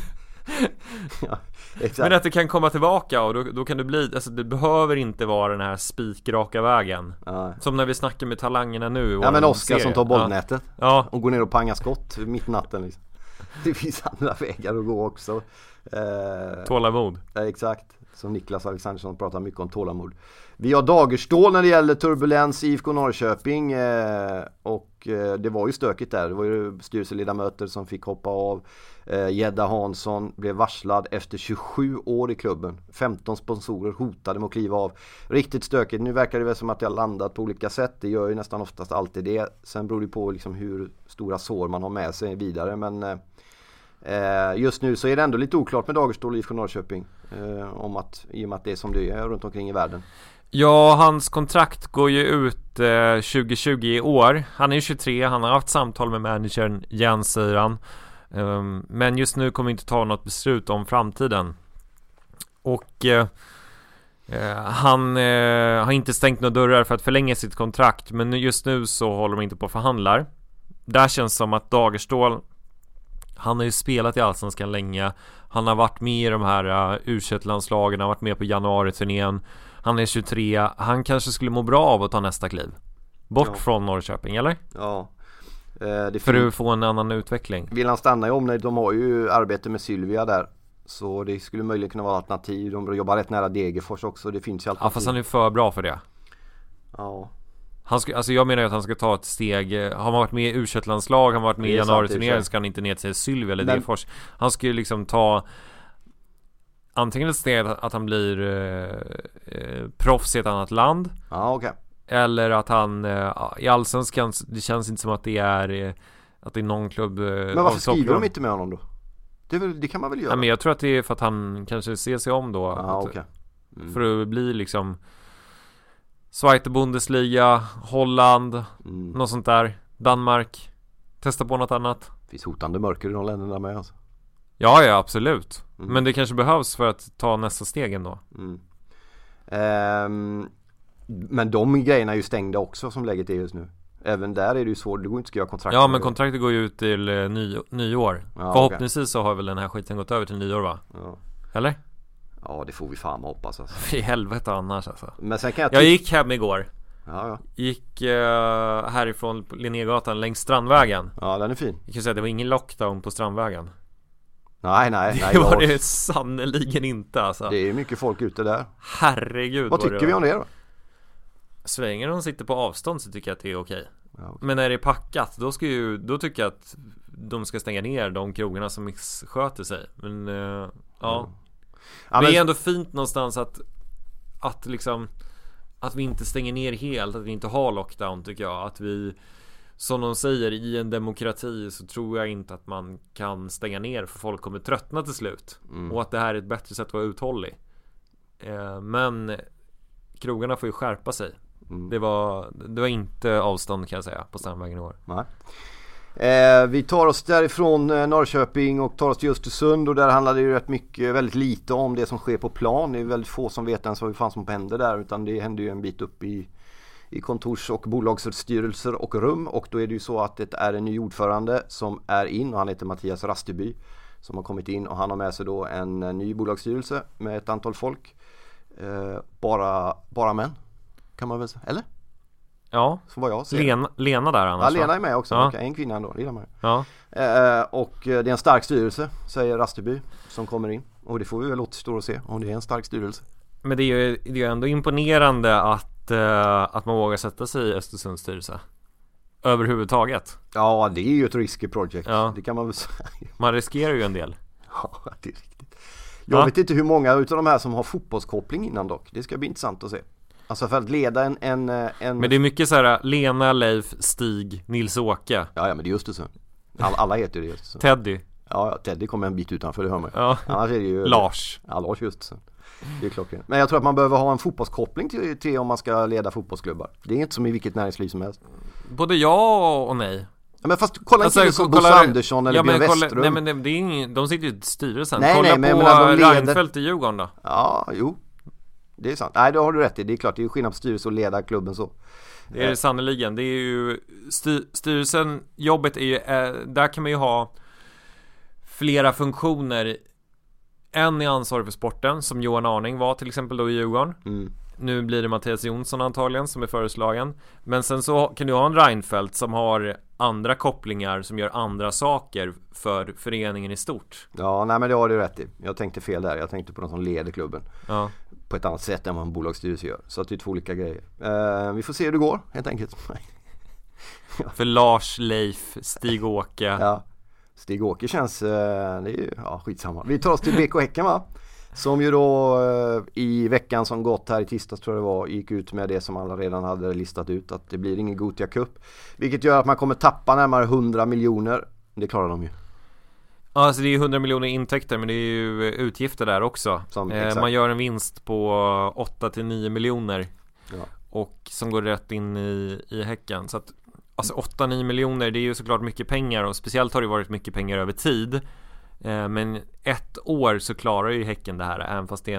Ja, exakt. Men att det kan komma tillbaka och då, då kan det bli, alltså det behöver inte vara den här spikraka vägen. Ja. Som när vi snackar med talangerna nu. Ja men Oskar som tar bollnätet. Ja. Och går ner och pangar skott mitt i natten liksom. Det finns andra vägar att gå också. Eh, tålamod. Ja, exakt. Som Niklas Alexandersson pratar mycket om tålamod. Vi har Dagerstål när det gäller turbulens i I F K Norrköping. Eh, och eh, det var ju stökigt där. Det var ju styrelseledamöter som fick hoppa av. Eh, Gedda Hansson blev varslad efter tjugosju år i klubben. femton sponsorer hotade med att kliva av. Riktigt stökigt. Nu verkar det väl som att det har landat på olika sätt. Det gör ju nästan oftast alltid det. Sen beror det på liksom hur stora sår man har med sig vidare. Men... Eh, Eh, just nu så är det ändå lite oklart med Dagerstål och I F K Norrköping eh, om att, i och med att det är som det är runt omkring i världen. Ja, hans kontrakt går ju ut eh, tjugo tjugo i år. Han är ju tjugotre, han har haft samtal med managern Jens, säger han. eh, Men just nu kommer vi inte ta något beslut om framtiden. Och eh, eh, Han eh, har inte stängt några dörrar för att förlänga sitt kontrakt, men just nu så håller de inte på att förhandlar. Där känns som att Dagerstål, han har ju spelat i Allsvenskan länge. Han har varit med i de här uh, U tjugoett-landslagen, han har varit med på januari-turnén. Han är tjugotre, han kanske skulle må bra av att ta nästa kliv bort ja. från Norrköping, eller? Ja. Eh, det för fin- att få en annan utveckling. Vill han stanna i Omnejd? De har ju arbete med Sylvia där, så det skulle möjligen kunna vara alternativ. De jobbar rätt nära Degerfors också, det finns ju alternativ. Ja, fast han är för bra för det. Ja. Han ska, alltså jag menar ju att han ska ta ett steg. Har man varit med i U tjugoett-landslag, han har varit med i januari-turneringen, ska han inte ner till Sylvia eller Men... Degerfors. Han ska ju liksom ta antingen ett steg att han blir eh, proffs i ett annat land. Ja, okej. Okay. Eller att han eh, i Allsvenskan, det känns inte som att det är eh, att det är någon klubb. Eh, Men varför skriver de inte med honom då? Det, väl, det kan man väl göra? Ja, men jag tror att det är för att han kanske ser sig om då. Ja, att, okay. mm. För att bli liksom Zweite Bundesliga, Holland, mm. något sånt där, Danmark. Testa på något annat. Det finns hotande mörker i de länderna med alltså. Ja, ja, absolut. Mm. Men det kanske behövs för att ta nästa steg ändå. Mm. Um, men de grejerna är ju stängda också som läget är just nu. Även där är det ju svårt, det går inte att skriva kontrakt. Ja, men kontraktet går ju ut till uh, ny, nyår. Ja, Förhoppningsvis okay. så har väl den här skiten gått över till nyår, va? Ja. Eller? Ja, det får vi fan hoppas alltså. I helvete annars alltså. Men sen kan jag, jag gick hem igår. Ja, ja. Gick uh, härifrån Linnégatan längs Strandvägen. Ja, den är fin. Jag kan säga att det var ingen lockdown på Strandvägen. Nej, nej, nej. Det var det sannoliken inte alltså. Det är mycket folk ute där. Herregud. Vad tycker det vi om det då? Så länge de sitter på avstånd så tycker jag att det är okej. Ja, okay. Men när det är packat, då ska ju, då tycker jag att de ska stänga ner de krogarna som missköter sig. Men uh, ja. Mm. ja men... Det är ändå fint någonstans att att liksom att vi inte stänger ner helt, att vi inte har lockdown, tycker jag. Att vi, som de säger, i en demokrati så tror jag inte att man kan stänga ner, för folk kommer tröttna till slut. Mm. Och att det här är ett bättre sätt att vara uthållig. eh, Men krogarna får ju skärpa sig. mm. det, var, det var inte avstånd, kan jag säga, på Strandvägen i år. Nej. Eh, vi tar oss därifrån eh, Norrköping och tar oss till Östersund, och där handlar det ju rätt mycket, väldigt lite om det som sker på plan. Det är väldigt få som vet ens vad fan som händer där, utan det händer ju en bit upp i, i kontors- och bolagsstyrelser och rum, och då är det ju så att det är en ny ordförande som är in, och han heter Mattias Rasteby, som har kommit in, och han har med sig då en, en ny bolagsstyrelse med ett antal folk, eh, bara, bara män kan man väl säga, eller? Ja, så vad jag ser. Lena, Lena där annars. Ja, Lena är med också. Ja. Okay, en kvinna ändå, det gillar man ju. Ja. Eh, och det är en stark styrelse, säger Rasteby, som kommer in. Och det får vi väl återstå och se om det är en stark styrelse. Men det är ju det är ändå imponerande att, uh, att man vågar sätta sig i Östersunds styrelse överhuvudtaget. Ja, det är ju ett risky project. Ja. Det kan man väl säga. Man riskerar ju en del. Ja, det är riktigt. Jag ja. vet inte hur många utav de här som har fotbollskoppling innan dock. Det ska bli intressant att se. Alltså för att leda en, en, en... Men det är mycket så här: Lena, Leif, Stig, Nils-Åke. Ja, ja, men det är just det så. Alla, alla heter det just så. Teddy. Ja, Teddy kommer en bit utanför, det hör man. Ja. Annars är det ju Lars. Ja, Lars just så. Det är klockan. Men jag tror att man behöver ha en fotbollskoppling till, till om man ska leda fotbollsklubbar. Det är inte som i vilket näringsliv som helst. Både ja och nej. Ja, men fast kolla alltså, inte som Bosse Andersson eller ja, Björn kolla, Westrum. Nej, men det, det är ingen, de sitter ju i styrelsen. Nej, kolla nej, men på menar, de leder... Reinfeldt i Djurgården då. Ja, jo. Det är sant. Nej, då har du rätt i. Det är klart, det är skillnad på styrelse och leda klubben så. Det är det sannoliken. Det är ju styr, styrelsen, jobbet är ju, äh, där kan man ju ha flera funktioner. En är ansvarig för sporten, som Johan Arning var till exempel då i Djurgården. Mm. Nu blir det Mattias Jonsson antagligen som är föreslagen. Men sen så kan du ha en Reinfeldt som har andra kopplingar, som gör andra saker för föreningen i stort. Ja, nej men det har du rätt i. Jag tänkte fel där. Jag tänkte på någon som leder klubben. Ja. På ett annat sätt än vad en bolagsstyrelse gör. Så att det är två olika grejer. Uh, vi får se hur det går, helt enkelt. Ja. För Lars, Leif, Stig-Åke. Ja, Stig-Åke känns, uh, det är ju, ja, skitsamma. Vi tar oss till B K Häcken, va? Som ju då uh, i veckan som gått här i tisdags tror jag det var, gick ut med det som alla redan hade listat ut, att det blir ingen Gothia Cup. Vilket gör att man kommer tappa närmare hundra miljoner. Det klarar de ju. Ja, alltså det är hundra miljoner intäkter, men det är ju utgifter där också. Som, eh, man gör en vinst på åtta till nio miljoner. Ja. Och som går rätt in i, i Häcken. Så att, alltså åtta till nio miljoner, det är ju såklart mycket pengar. Och speciellt har det varit mycket pengar över tid. eh, Men ett år så klarar ju Häcken det här, även fast det är en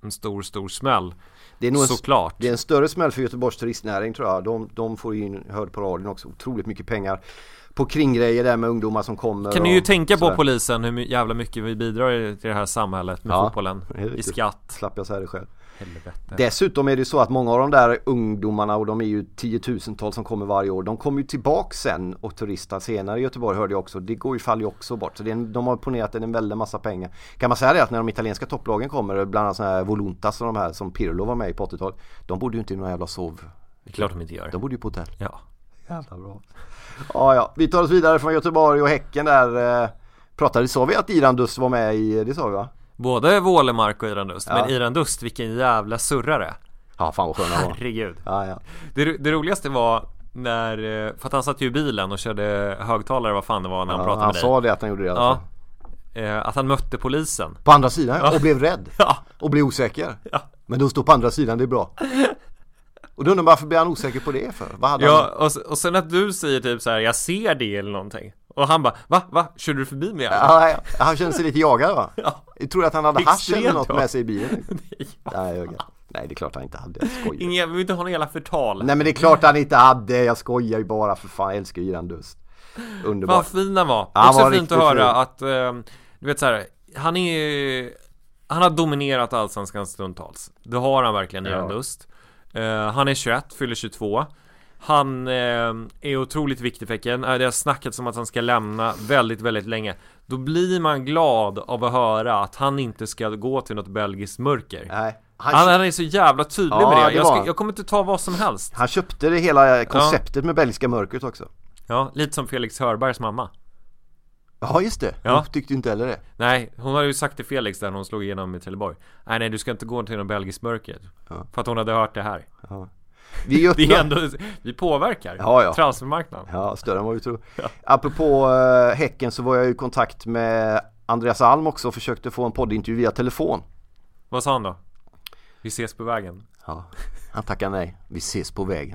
en stor, stor smäll. Det är nog en, såklart. Det är en större smäll för Göteborgs turistnäring tror jag. De, de får in, hörd på radion också, otroligt mycket pengar på kringgrejer där med ungdomar som kommer. Kan ni ju och, tänka sådär. På polisen hur jävla mycket vi bidrar till det här samhället med ja, fotbollen i skatt. Slapp jag säga det själv. Helvete. Dessutom är det så att många av de där ungdomarna, och de är ju tiotusentals som kommer varje år, de kommer ju tillbaka sen och turistar senare i Göteborg, hörde jag också. Det går ju fall ju också bort. Så det är en, de har ponerat en väldigt massa pengar. Kan man säga det att när de italienska topplagen kommer, bland annat sådana här Voluntas och de här som Pirlo var med i på åttiotalet, de borde ju inte i några jävla sov. Det är klart de inte gör. De borde ju på hotell. Ja. Jävla bra. Ja, ja. Vi tar oss vidare från Göteborg och Häcken där. Eh, pratade, sa vi att Iran Dust var med i, det sa vi va? Både Wålemark och Iran Dust. Ja. Men Iran Dust, vilken jävla surrare. Ja, fan vad skön han var. Herregud. Ja, ja. Det, det roligaste var när, för att han satt ju i bilen och körde högtalare, vad fan det var när han Ja, pratade han med dig. sa det att han gjorde det i alla fall. Ja. Eh, att han mötte polisen. På andra sidan, ja. Ja. Och blev rädd. Ja. Och blev osäker. Ja. Men då står på andra sidan, det är bra. Och då undrar man varför blir han osäker på det för? Vad hade Ja, han? och, och sen att du säger typ så här: jag ser det eller någonting. Och han bara, va? Va? Körde du förbi mig? Ja, ja. Han kände sig lite jagad va? Ja. Jag tror att han hade hasch eller Extremt, något va? med sig i bilen. Nej, Nej, jag, nej, det är klart han inte hade. Jag skojar. Ingen, vi vill inte ha någon jävla förtal. Nej, men det är klart han inte hade. Jag skojar ju bara, för fan, jag älskar Iran Dust. Underbart. Vad fin han var. Han Också var fint att riktigt höra fin. att eh, du vet så här, han är han har dominerat allsvenskan stundtals. Det har han verkligen, Iran Ja. Dust. Eh, han är tjugoett, fyller tjugotvå. Han eh, är otroligt viktig för Häcken. Eh, det har snackats om att han ska lämna väldigt, väldigt länge. Då blir man glad av att höra att han inte ska gå till något belgiskt mörker. Nej. Han, Han, han är så jävla tydlig Ja, med det. det Jag, var ska, han. jag kommer inte ta vad som helst. han köpte det hela konceptet med belgiska mörkret också. Ja, lite som Felix Hörbergs mamma. Ja, just det. Ja. Hon tyckte inte heller det. Nej, hon hade ju sagt till Felix där när hon slog igenom i Trelleborg. Nej, nej, du ska inte gå till någon belgisk mörker. Ja. För att hon hade hört det här. Ja. Vi, Det är öppnar... ändå, vi påverkar Ja, ja. transfermarknaden. Ja, större än vad vi tror. Ja. Apropå uh, Häcken så var jag i kontakt med Andreas Alm också och försökte få en poddintervju via telefon. Vad sa han då? Vi ses på vägen. Ja, han tackar nej. Vi ses på vägen.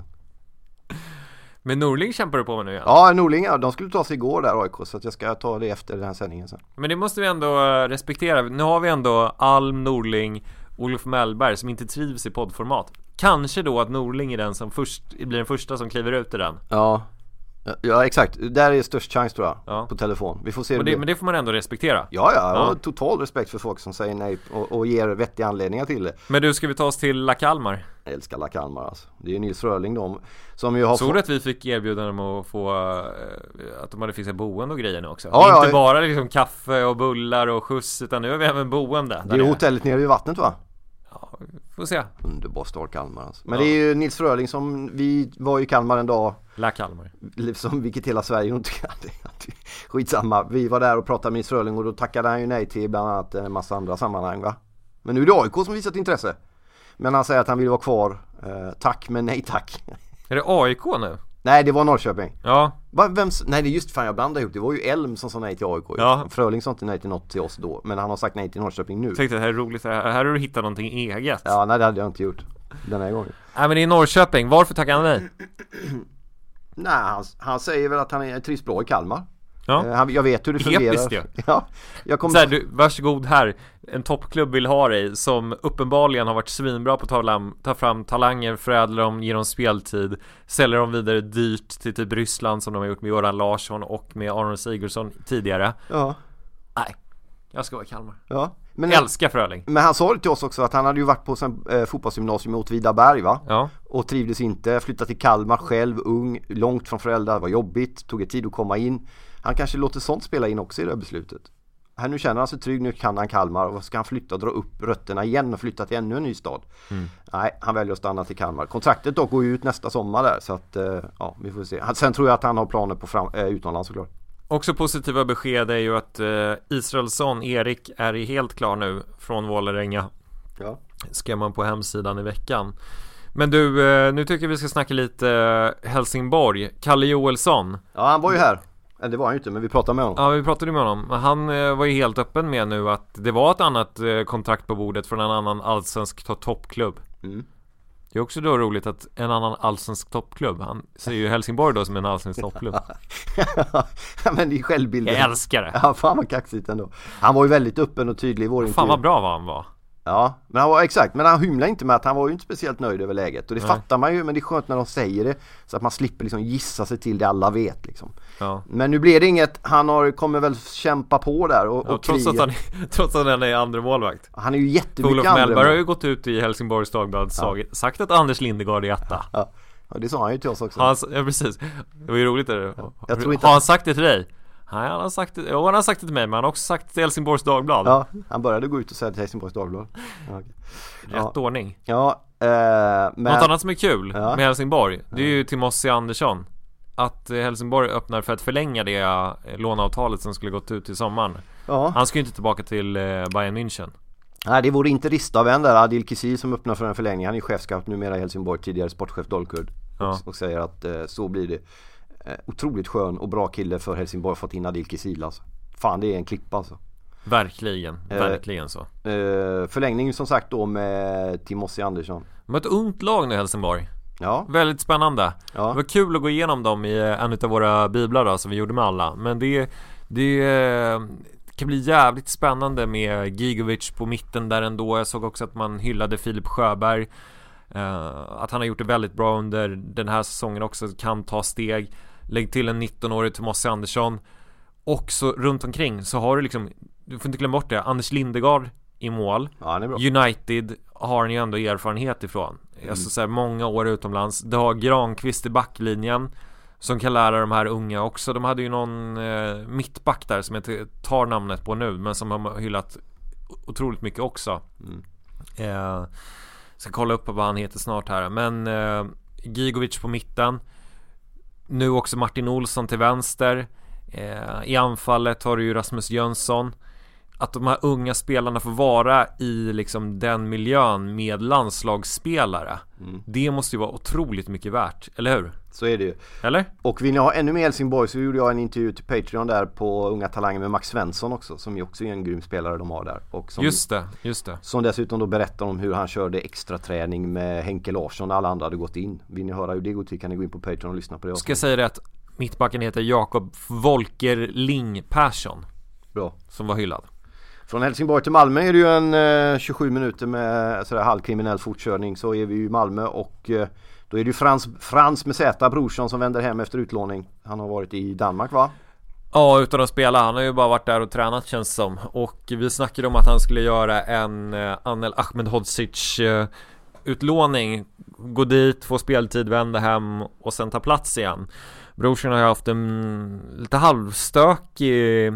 Men Norling kämpar du på med nu igen. Ja, Norlinga, de skulle ta sig igår där A I K, så att jag ska ta det efter den här sändningen sen. Men det måste vi ändå eh, respektera. Nu har vi ändå Alm, Norling, Olof Mellberg som inte trivs i poddformat. Kanske då att Norling är den som först blir den första som kliver ut i den. Ja, ja exakt. Där är störst chans tror jag, Ja. på telefon. Vi får se. Och det, men det får man ändå respektera. Ja, ja, jag har Ja. total respekt för folk som säger nej och, och ger vettiga anledningar till det. Men du, ska vi ta oss till La Kalmar? Jag älskar La Kalmar alltså. Det är ju Nils Röling de som ju har Såg fått... du att vi fick erbjudande om att få eh, att de hade fixat boende och grejer nu också? Ja, Det är ja. inte bara liksom kaffe och bullar och skjuts, utan nu har vi även boende där Det är nere. hotellet nere vid vattnet va? Ja, får se. Underbar stad Kalmar alltså. Men Ja. det är ju Nils Röling som, vi var i Kalmar en dag, La Kalmar. som vilket hela Sverige nog tycker. Skitsamma, vi var där och pratade med Nils Röling och då tackade han ju nej till bland annat en massa andra sammanhang va. Men nu är det A I K som visat intresse. Men han säger att han vill vara kvar. eh, Tack men nej tack. Är det A I K nu? Nej, det var Norrköping. Ja. Va, vem, nej det är just fan jag blandade ihop. Det var ju Elm som sa nej till A I K. Ja. Fröling sa inte nej till något till oss då. Men han har sagt nej till Norrköping nu. Jag tänkte att det här är roligt, här här har du hittat någonting eget. Ja, nej det hade jag inte gjort den här gången. Nej, men det är Norrköping, varför tackar han nej? Nej, han, han säger väl att han är trivs bra i Kalmar. Ja. Eh, han, jag vet hur det fungerar. Episkt ju. Ja, jag kommer... Så här, du, varsågod här. En toppklubb vill ha dig som uppenbarligen har varit svinbra på att ta, lam, ta fram talanger, förädla dem, ge dem speltid, sälja dem vidare dyrt till typ Ryssland som de har gjort med Göran Larsson och med Aron Sigurdsson tidigare. Ja. Nej, jag ska vara i Kalmar. Ja. Men, Älskar Fröling. men han sa det till oss också att han hade ju varit på sen, eh, fotbollsgymnasium i Åtvidaberg va? Ja. Och trivdes inte, flyttade till Kalmar själv, ung, långt från föräldrar, var jobbigt, tog ett tid att komma in. Han kanske låter sånt spela in också i det här beslutet. Här nu känner han sig trygg, nu kan han Kalmar och ska han flytta och dra upp rötterna igen och flytta till ännu en ny stad. Mm. Nej, han väljer att stanna till Kalmar. Kontraktet dock går ju ut nästa sommar där så att eh, ja, vi får se. Sen tror jag att han har planer på fram, eh, utomlands såklart. Också positiva besked är ju att eh, Israelsson, Erik, är helt klar nu från Vålerenga. Ja. Skrev man på hemsidan i veckan. Men du, eh, nu tycker jag vi ska snacka lite eh, Helsingborg. Kalle Joelsson. Ja, han var ju här. Nej, det var han ju inte, men vi pratade med honom. Ja, vi pratade med honom. Han eh, var ju helt öppen med nu att det var ett annat eh, kontrakt på bordet från en annan allsvensk to- toppklubb. Mm. Det är också då roligt att en annan allsvensk toppklubb, han ser ju Helsingborg då som en allsvensk toppklubb. Ja, men det är självbilden. Jag älskar det. Ja, fan vad kaxigt ändå. Han var ju väldigt öppen och tydlig i vår intervju. Fan vad bra vad han var. Ja, men han var, exakt, men han hymlade inte med att han var ju inte speciellt nöjd över läget. Och det Nej. fattar man ju, men det är skönt när de säger det. Så att man slipper liksom gissa sig till det alla vet liksom. Ja. Men nu blir det inget, han har, kommer väl kämpa på där och, ja, och trots, att han, trots att han är andra målvakt. Han är ju jättemycket Olof andra. Mellberg har ju gått ut i Helsingborgs Dagblad ja. sagt att Anders Lindegård är etta. Ja. Ja, det sa han ju till oss också. Han, ja, precis. Det var ju roligt där. Ja. Jag tror inte har att... han sagt det till dig? Nej, han har sagt det, jo, han har sagt det till mig, men han har också sagt det till Helsingborgs Dagblad. Ja, han började gå ut och säga till Helsingborgs Dagblad. Ja, okay. Rätt ja. ordning. Ja, eh, men... Något annat som är kul ja. med Helsingborg, det är ju Timossi Andersson. Att Helsingborg öppnar för att förlänga det låneavtalet som skulle gått ut i sommaren. Ja. Han ska ju inte tillbaka till Bayern München. Nej, det vore inte Ristavän där, Adil Kisi, som öppnar för en förlängning. Han är chefscout numera i Helsingborg, tidigare sportchef Dolkurd. Ja. Och, och säger att eh, så blir det. Eh, otroligt skön och bra kille för Helsingborg fått in Adil Kisi alltså. Fan, det är en klippa alltså. Verkligen, eh, verkligen så. Eh, förlängning som sagt då med Timossi Andersson. De har ett ungt lag nu i Helsingborg. Ja. Väldigt spännande. Ja. Det var kul att gå igenom dem i en av våra biblar då, som vi gjorde med alla. Men det, det kan bli jävligt spännande med Gigovic på mitten där ändå. Jag såg också att man hyllade Filip Sjöberg. Uh, att han har gjort det väldigt bra under den här säsongen också, kan ta steg. Lägg till en nitton-årig Timossi Andersson. Och så runt omkring så har du liksom, du får inte glömma bort det, Anders Lindegård i mål. Ja, han är bra. United har han ju ändå erfarenhet ifrån. Mm. Alltså så här, många år utomlands. Du har Granqvist i backlinjen som kan lära de här unga också. De hade ju någon eh, mittback där som jag inte tar namnet på nu, men som har hyllat otroligt mycket också. Mm. Eh, ska kolla upp vad han heter snart här. Men eh, Gigovic på mitten. Nu också Martin Olsson till vänster. Eh, I anfallet har du ju Rasmus Jönsson. Att de här unga spelarna får vara i liksom den miljön med landslagsspelare. Mm. Det måste ju vara otroligt mycket värt, eller hur? Så är det ju. Eller? Och vill ni ha ännu mer Helsingborg så gjorde jag en intervju till Patreon där på Unga Talanger med Max Svensson också, som ju också är en grym spelare de har där. Och som, just det, just det. Som dessutom då berättar om hur han körde extra träning med Henke Larsson när alla andra hade gått in. Vill ni höra hur det går till kan ni gå in på Patreon och lyssna på det. Ska jag säga det att mittbacken heter Jakob Volker Ling Persson. Bra. Som var hyllad. Från Helsingborg till Malmö är det ju en eh, tjugosju minuter med sådär halvkriminell fortkörning. Så är vi ju i Malmö och eh, då är det ju Frans, Frans med Z, Brorsson, som vänder hem efter utlåning. Han har varit i Danmark, va? Ja, utan att spela. Han har ju bara varit där och tränat, känns som. Och vi snackade om att han skulle göra en eh, Anel Ahmedhodzic eh, utlåning. Gå dit, få speltid, vända hem och sen ta plats igen. Brorsson har ju haft en lite halvstökig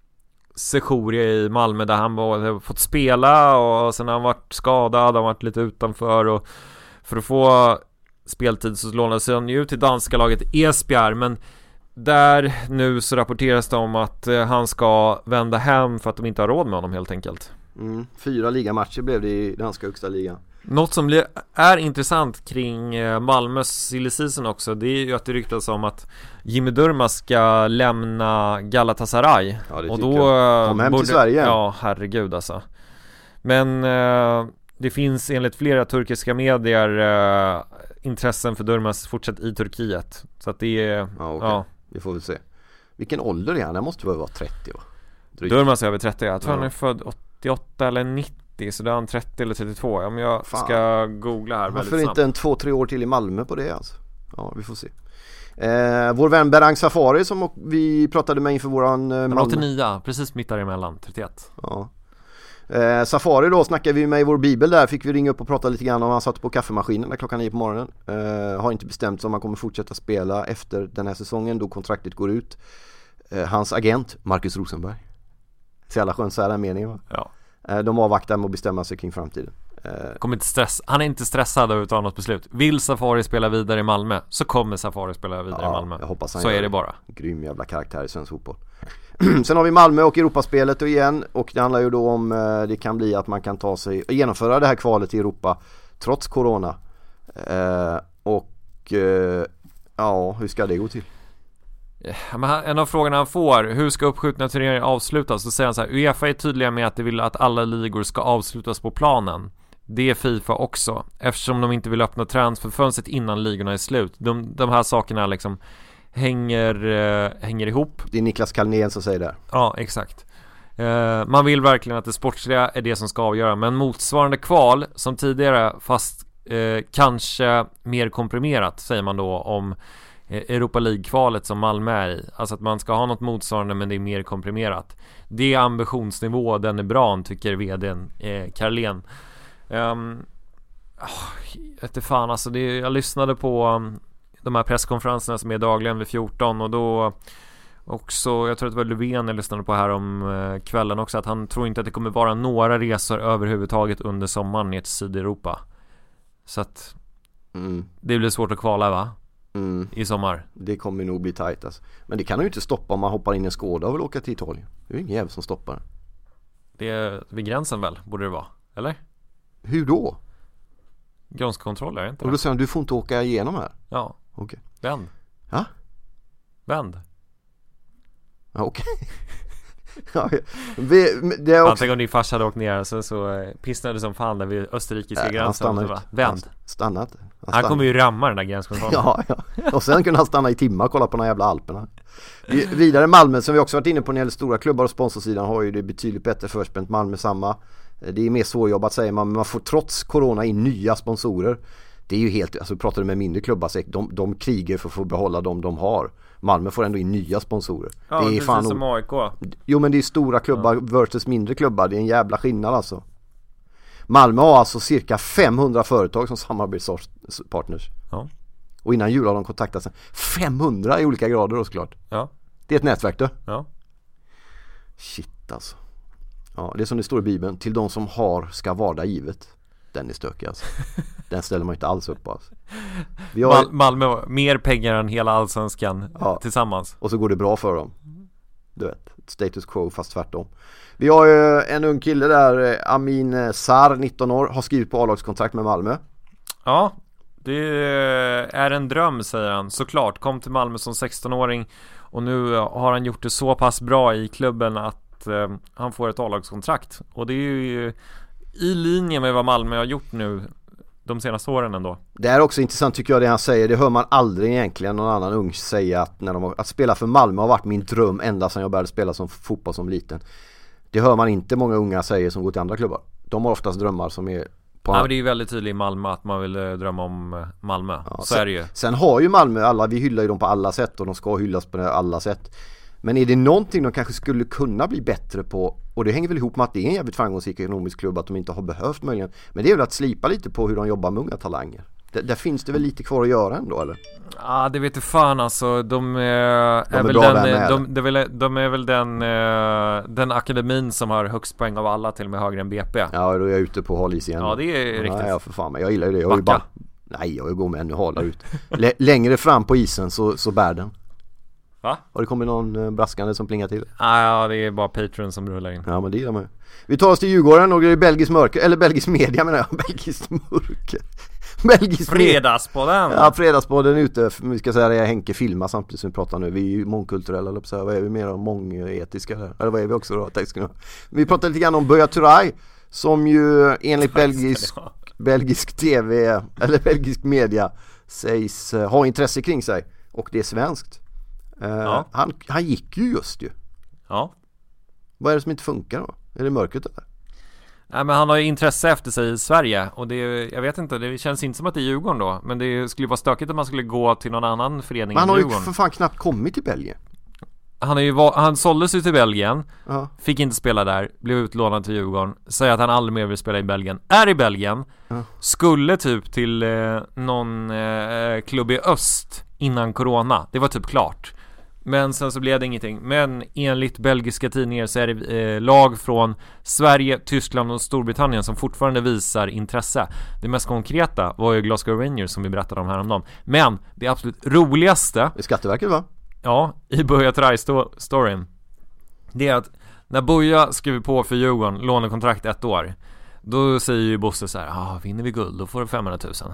session i Malmö där han har fått spela och sen har han varit skadad, han har varit lite utanför, och för att få speltid så lånade sig han ju till danska laget Esbjerg, men där nu så rapporteras det om att han ska vända hem för att de inte har råd med honom helt enkelt. Mm, fyra ligamatcher blev det i danska högsta ligan. Något som är intressant kring Malmös silly season också, det är ju att det ryktas om att Jimmy Durmaz ska lämna Galatasaray. Ja, det och då kom hem borde, till Sverige. Ja, herregud alltså. Men eh, det finns enligt flera turkiska medier eh, intressen för Durmaz fortsatt i Turkiet. Så att det är... Ja, okay. Ja. Vi får väl se. Vilken ålder är han? Han måste väl vara trettio, va? Drygt. Durmaz är över trettio. Jag tror ja. han är född åttioåtta eller nittio. Så då är han trettio eller trettiotvå. Ja, men jag Fan. ska googla här. Varför inte en två, tre år till i Malmö på det alltså? Ja, vi får se. Eh, vår vän Berang Safari som vi pratade med inför våran eh, Malmö. åttionio, precis mitt däremellan, trettioett. Ja. Eh, Safari då snackade vi med i vår bibel där. Fick vi ringa upp och prata lite grann om han satt på kaffemaskinen där klockan nio på morgonen. Eh, har inte bestämt sig om han kommer fortsätta spela efter den här säsongen då kontraktet går ut. Eh, hans agent, Marcus Rosenberg. Så jävla skönt så här den meningen, va? Ja. De avvaktar med att bestämma sig kring framtiden. Kommer inte stress. Han är inte stressad över att ta något beslut. Vill Safari spela vidare i Malmö så kommer Safari spela vidare ja, i Malmö. Jag hoppas han så är det bara. Grym jävla karaktär i svensk fotboll. Sen har vi Malmö och Europaspelet och igen. Och det handlar ju då om det kan bli att man kan ta sig och genomföra det här kvalet i Europa trots corona. Och ja, hur ska det gå till? En av frågorna han får, hur ska uppskjutna turneringar avslutas? Så säger han så här: UEFA är tydliga med att de vill att alla ligor ska avslutas på planen. Det är FIFA också, eftersom de inte vill öppna transferfönstret innan ligorna är slut. De, de här sakerna liksom hänger, eh, hänger ihop. Det är Niklas Kalnén som säger det. Ja, exakt. eh, man vill verkligen att det sportsliga är det som ska avgöra, men motsvarande kval som tidigare, fast eh, kanske mer komprimerat, säger man då om Europa League-kvalet som Malmö är i. Alltså att man ska ha något motsvarande, men det är mer komprimerat. Det är ambitionsnivå, den är bra, tycker vdn eh, Carlén. Um, oh, jag vet inte fan, alltså det, jag lyssnade på um, de här presskonferenserna som är dagligen vid fjorton, och då också, jag tror att det var Löfven jag lyssnade på här om uh, kvällen också, att han tror inte att det kommer vara några resor överhuvudtaget under sommaren ner till Sydeuropa. Så att mm. det blir svårt att kvala, va? Mm. I sommar. Det kommer nog bli tajt alltså. Men det kan ju inte stoppa om man hoppar in i en Skåda och vill åka till Italien. Det är ju ingen jävel som stoppar. Det är vid gränsen väl, borde det vara, eller? Hur då? Gränskontroller, inte det? Och då säger han, du får inte åka igenom här. Ja. Okej. Okay. Vänd. Ja? Vänd. Ja, okej. Okay. Ja, vi, det är också... Antingen om din farsa hade åkt ner så, så pissnade som fan där vid österrikiska äh, gränsen. Han stannade. Vänd. Han stannat. Han, han kommer ju ramma den där gränskontrollen. Ja, ja. Och sen kunde han stanna i timmar och kolla på de jävla Alperna. Vidare Malmö, som vi också varit inne på när det gäller stora klubbar och sponsorsidan, har ju det betydligt bättre förspänt. Malmö samma. Det är mer svårjobbat, säger man, men man får trots corona in nya sponsorer. Det är ju helt, alltså pratar du med mindre klubbar, de, de krigar för att få behålla dem de har. Malmö får ändå in nya sponsorer. Ja, det är precis fan som A I K. Jo, men det är stora klubbar ja. versus mindre klubbar. Det är en jävla skillnad alltså. Malmö har alltså cirka femhundra företag som samarbetspartners. Ja. Och innan jul har de kontaktat sig. femhundra i olika grader då, såklart. Ja. Det är ett nätverk då. Ja. Shit alltså. Ja, det är som det står i Bibeln. Till de som har ska varda givet. Den är stökig alltså. Den ställer man inte alls upp på alltså. Vi har... Mal- Malmö mer pengar än hela allsvenskan ja. tillsammans. Och så går det bra för dem. Du vet, status quo fast tvärtom. Vi har ju en ung kille där, Amin Sar, nitton år, har skrivit på A-lagskontrakt med Malmö. Ja, det är en dröm, säger han. Såklart, kom till Malmö som sexton-åring och nu har han gjort det så pass bra i klubben att eh, han får ett A-lagskontrakt. Och det är ju i linje med vad Malmö har gjort nu de senaste åren ändå. Det är också intressant tycker jag det han säger. Det hör man aldrig egentligen någon annan ung säga att, när de har, att spela för Malmö har varit min dröm ända sedan jag började spela som fotboll som liten. Det hör man inte många unga säger som går till andra klubbar. De har oftast drömmar som är på... Ja, men det är ju väldigt tydligt i Malmö att man vill drömma om Malmö. Ja, så sen, är det ju. Sen har ju Malmö alla, vi hyllar ju dem på alla sätt och de ska hyllas på alla sätt. Men är det någonting de kanske skulle kunna bli bättre på, och det hänger väl ihop med att det är en jävligt framgångsrik ekonomisk klubb, att de inte har behövt möjligen, men det är väl att slipa lite på hur de jobbar med unga talanger. D- där finns det väl lite kvar att göra ändå, eller? Ja, det vet du fan alltså. De, eh, de är, är väl den, de, de, de, de är väl den eh, den akademin som har högst poäng av alla, till och med högre än B P. Ja, då är jag ute på håll is igen. Ja, det är ja, riktigt. Ja, för fan, men jag gillar ju det. Jag är ju bara, nej, jag går med ännu hårdare ut. L- längre fram på isen så, så bär den. Va? Har det kommit någon braskande som plingar till? Ah, ja, det är bara Patreon som rullar in. Ja, men det gillar man ju. Vi tar oss till Djurgården och det är belgisk mörker, eller belgisk media menar jag, belgisk mörker. Belgisk Fredagspodden. Ja, Fredagspodden ute. Vi ska säga det, jag Henke filmar samtidigt som vi pratar nu. Vi är ju mångkulturella, eller så vad är vi mer mångetiska där? Eller vad är vi också då? Tack ska ni ha. Vi pratar lite grann om Buya Turay, som ju enligt belgisk belgisk tv eller belgisk media sägs uh, ha intresse kring sig, och det är svenskt. Uh, ja. han, han gick ju just ju. Ja. Vad är det som inte funkar då? Är det mörkret där? Nej, men han har ju intresse efter sig i Sverige, och det, jag vet inte, det känns inte som att det är Djurgården då, men det skulle vara stökigt om man skulle gå till någon annan förening. Men han har ju Djurgården. för fan knappt kommit till Belgien. Han, är ju, han såldes ju till Belgien, uh-huh. fick inte spela där, blev utlånad till Djurgården, säger att han aldrig mer vill spela i Belgien, är i Belgien, uh-huh. skulle typ till eh, någon eh, klubb i öst innan corona, det var typ klart. Men sen så blev det ingenting. Men enligt belgiska tidningar så är det eh, lag från Sverige, Tyskland och Storbritannien som fortfarande visar intresse. Det mest konkreta var ju Glasgow Rangers som vi berättade om häromdagen. Men det absolut roligaste i Skatteverket, va? Ja, i Buya Turay-storyn, det är att när Buya skriver på för Djurgården, lånekontrakt ett år, då säger ju Bosse så här: ah, vinner vi guld då får du femhundratusen.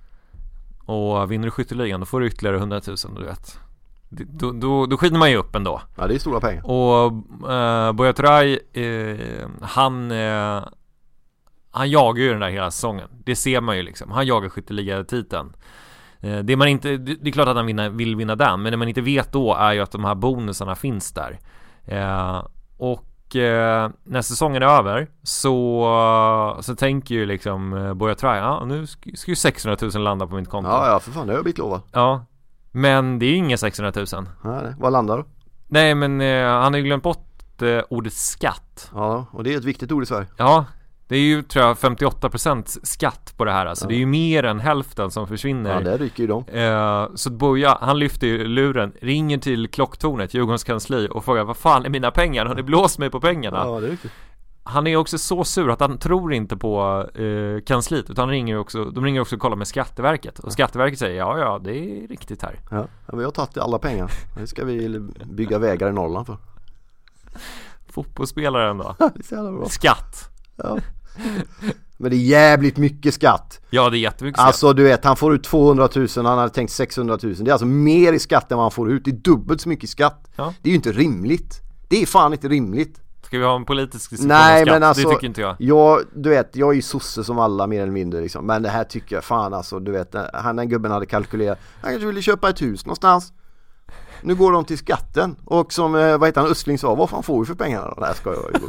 Och vinner du skytteligan då får du ytterligare hundratusen, du vet. Då, då, då skiner man ju upp ändå. Ja, det är stora pengar. Och uh, Buya Turay, uh, han uh, han jagar ju den där hela säsongen. Det ser man ju liksom. Han jagar skytteliga-titeln. uh, det, man inte, det, det är klart att han vinna, vill vinna den, men det man inte vet då är ju att de här bonusarna finns där. uh, Och Och eh, när säsongen är över så, så tänker ju liksom Buya Turay, ja nu ska, ska ju sexhundratusen landa på mitt konto. Ja, ja för fan, det har jag blivit lovad. Ja, men det är ju inga sexhundratusen. Nej, vad landar då? Nej, men eh, han har ju glömt bort eh, ordet skatt. Ja, och det är ett viktigt ord i Sverige. Ja, det är ju tror jag femtioåtta procent skatt på det här. Alltså ja. Det är ju mer än hälften som försvinner. Ja, det ryker ju de. Eh, så Buya, han lyfter ju luren, ringer till klocktornet, Djurgårdens kansli och frågar vad fan är mina pengar? Har ni blåst mig på pengarna? Ja, det är riktigt. Han är också så sur att han tror inte på eh, kansliet, utan han ringer också, de ringer också och kollar med Skatteverket. Och Skatteverket säger, ja ja, det är riktigt här. Ja, vi har tagit alla pengar. Nu ska vi bygga vägar i Norrland för. Fotbollsspelaren då? Det är så jävla bra. Skatt. Ja. Men det är jävligt mycket skatt. Ja, det är jättemycket skatt. Alltså du vet, han får ut tvåhundratusen, han hade tänkt sexhundratusen. Det är alltså mer i skatt än vad han får ut. Det är dubbelt så mycket skatt. Ja. Det är ju inte rimligt. Det är fan inte rimligt. Ska vi ha en politisk diskussion Nej, om skatt? Men alltså, det tycker inte jag. jag. Du vet, jag är ju sosse som alla mer eller mindre liksom. Men det här tycker jag fan alltså, du vet, han den gubben hade kalkylerat. Han kanske ville köpa ett hus någonstans. Nu går de till skatten. Och som, vad heter han, Östling sa, vad fan får vi för pengarna då? Det här ska jag ju.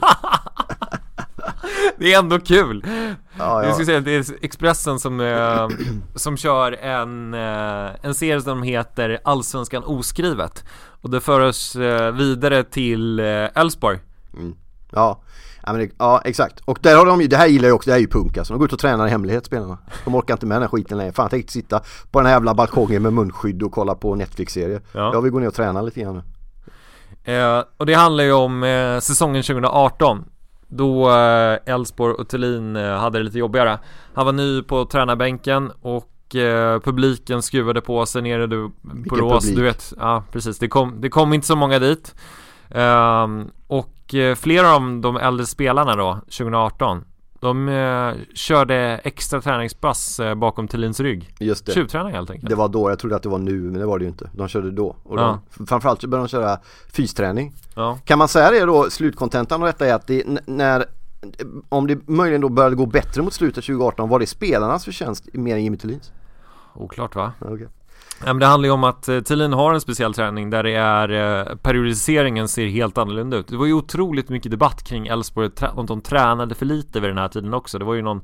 Det är ändå kul. Ja, ja. Jag ska säga att det är Expressen som, eh, som kör en, eh, en serie som heter Allsvenskan oskrivet. Och det för oss eh, vidare till Elfsborg. Eh, mm. Ja. Ja, men det, ja, exakt. Och där har de ju, det här gillar jag också, det här är ju punk alltså. De går ut och tränar i hemlighet, spelarna. De orkar inte med den här skiten längre. Fan, jag tänkte sitta på den här jävla balkongen med munskydd och kolla på Netflix-serier. Ja. Jag vill gå ner och träna lite grann nu. Eh, och det handlar ju om eh, säsongen tjugo arton. Då Elfsborg och Thulin hade det lite jobbigare. Han var ny på tränarbänken och eh, publiken skruvade på sig nere du, på Rås. Du vet, ja precis, det kom, det kom inte så många dit. Um, och eh, flera av de äldre spelarna då, tjugo arton, de eh, körde extra träningspass eh, bakom Thulins rygg. Just det. Tjuvträning helt enkelt. Det var då, jag trodde att det var nu, men det var det ju inte. De körde då. Och de, ja. Framförallt så började de köra fysträning. Ja. Kan man säga det då, slutkontentan av detta är att det, när, om det möjligen då började gå bättre mot slutet tjugo arton, var det spelarnas förtjänst mer än Jimmy Thulins? Oklart va? Okej. Okay. Ja, men det handlar ju om att eh, Thulin har en speciell träning där det är eh, periodiseringen ser helt annorlunda ut. Det var ju otroligt mycket debatt kring Elfsborg om de tränade för lite vid den här tiden också. Det var ju någon,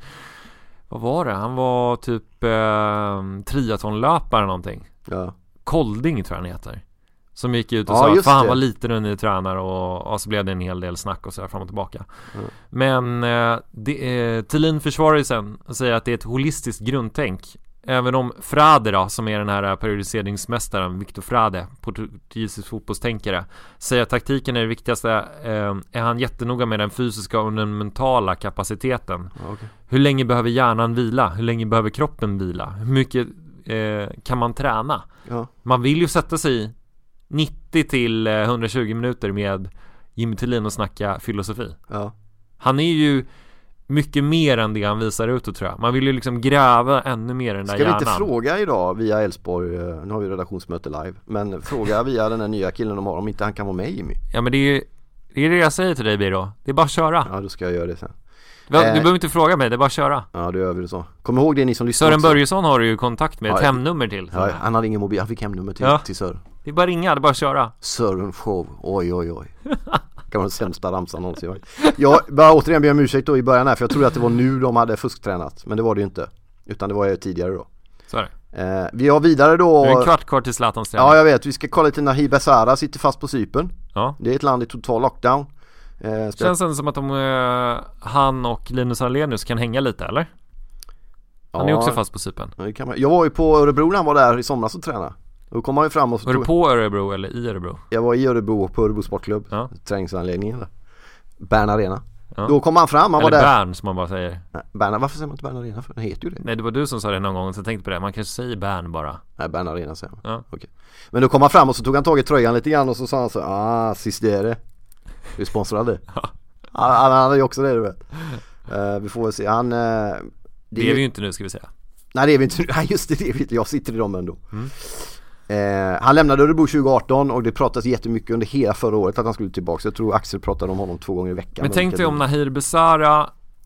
vad var det? Han var typ eh, triathlonlöpare eller någonting. Ja. Kolding tror jag han heter. Som gick ut och ja, sa att fan var lite nu ni tränar och, och så blev det en hel del snack och så där fram och tillbaka. Mm. Men eh, det, eh, Thulin försvarar ju sen och säger att det är ett holistiskt grundtänk. Även om Frade då, som är den här periodiseringsmästaren, Victor Frade, portugisisk fotbollstänkare, säger att taktiken är det viktigaste, eh, är han jättenoga med den fysiska och den mentala kapaciteten. Okay. Hur länge behöver hjärnan vila? Hur länge behöver kroppen vila? Hur mycket eh, kan man träna? Ja. Man vill ju sätta sig i nittio till hundratjugo minuter med Jimmy Thulin och snacka filosofi. Ja. Han är ju mycket mer än det han visar ut, tror jag. Man vill ju liksom gräva ännu mer i den där hjärnan. Ska vi inte fråga idag via Elfsborg, nu har vi redaktionsmöte live, men fråga via den här nya killen de har om inte han kan vara med, Jimmy. Ja, men det är ju det, är det jag säger till dig, Biro. Det är bara att köra. Ja, då ska jag göra det sen. Du, eh, du behöver inte fråga mig, det är bara att köra. Ja, det gör vi det så. Kom ihåg det ni som lyssnar. Sören Börjesson har du ju kontakt med, ja, ett hemnummer till. Ja, han hade ingen mobil, han fick hemnummer till, ja. till Sören. Det är bara ringa, det är bara att köra. Sören show, oj oj oj. Kan vara den sämsta ramsan någonsin. Jag bara återigen ber om ursäkt då i början här, för jag trodde att det var nu de hade fusktränat, men det var det ju inte, utan det var ju tidigare då. Så är det. Eh, vi har vidare då. Det är en kvart kvar till Zlatans träning. Ja, jag vet, vi ska kolla lite när Nahir Besara sitter fast på Cypern. Ja. Det är ett land i total lockdown. Eh, Känns det som att de, eh, han och Linus Arlenius kan hänga lite, eller? Han ja, är också fast på Cypern. Det kan man. Jag var ju på Örebro när han var där i somras och tränade. Då kom han ju fram och så var du på Örebro eller i Örebro? Jag var i Örebro på Örebro Sportklubb, ja. Träningsanläggningen där. Bern Arena. Ja. Då kom han fram, han eller var där. Bern som man bara säger. Nej, Bern, varför säger man inte Bern Arena? För den heter ju det. Nej, det var du som sa det någon gång, så jag tänkte på det. Man kanske säger Bern bara. Nej, Bern Arena säger man. Ja. Okej. Men då kom han fram och så tog han tag i tröjan lite grann och så sa han så, ah, sist det är det. Vi sponsrade. Ja. Han hade ju också det, du vet. Uh, vi får väl se. Han, uh, det, det är vi ju inte nu, ska vi säga. Nej, det är vi inte nu. Nej, just det, det är vi inte. Jag sitter i dem ändå. Mm. Eh, han lämnade Örebro tjugo arton och det pratas jättemycket under hela förra året att han skulle tillbaka. Jag tror Axel pratade om honom två gånger i veckan. Men tänk dig om Nahir Besara,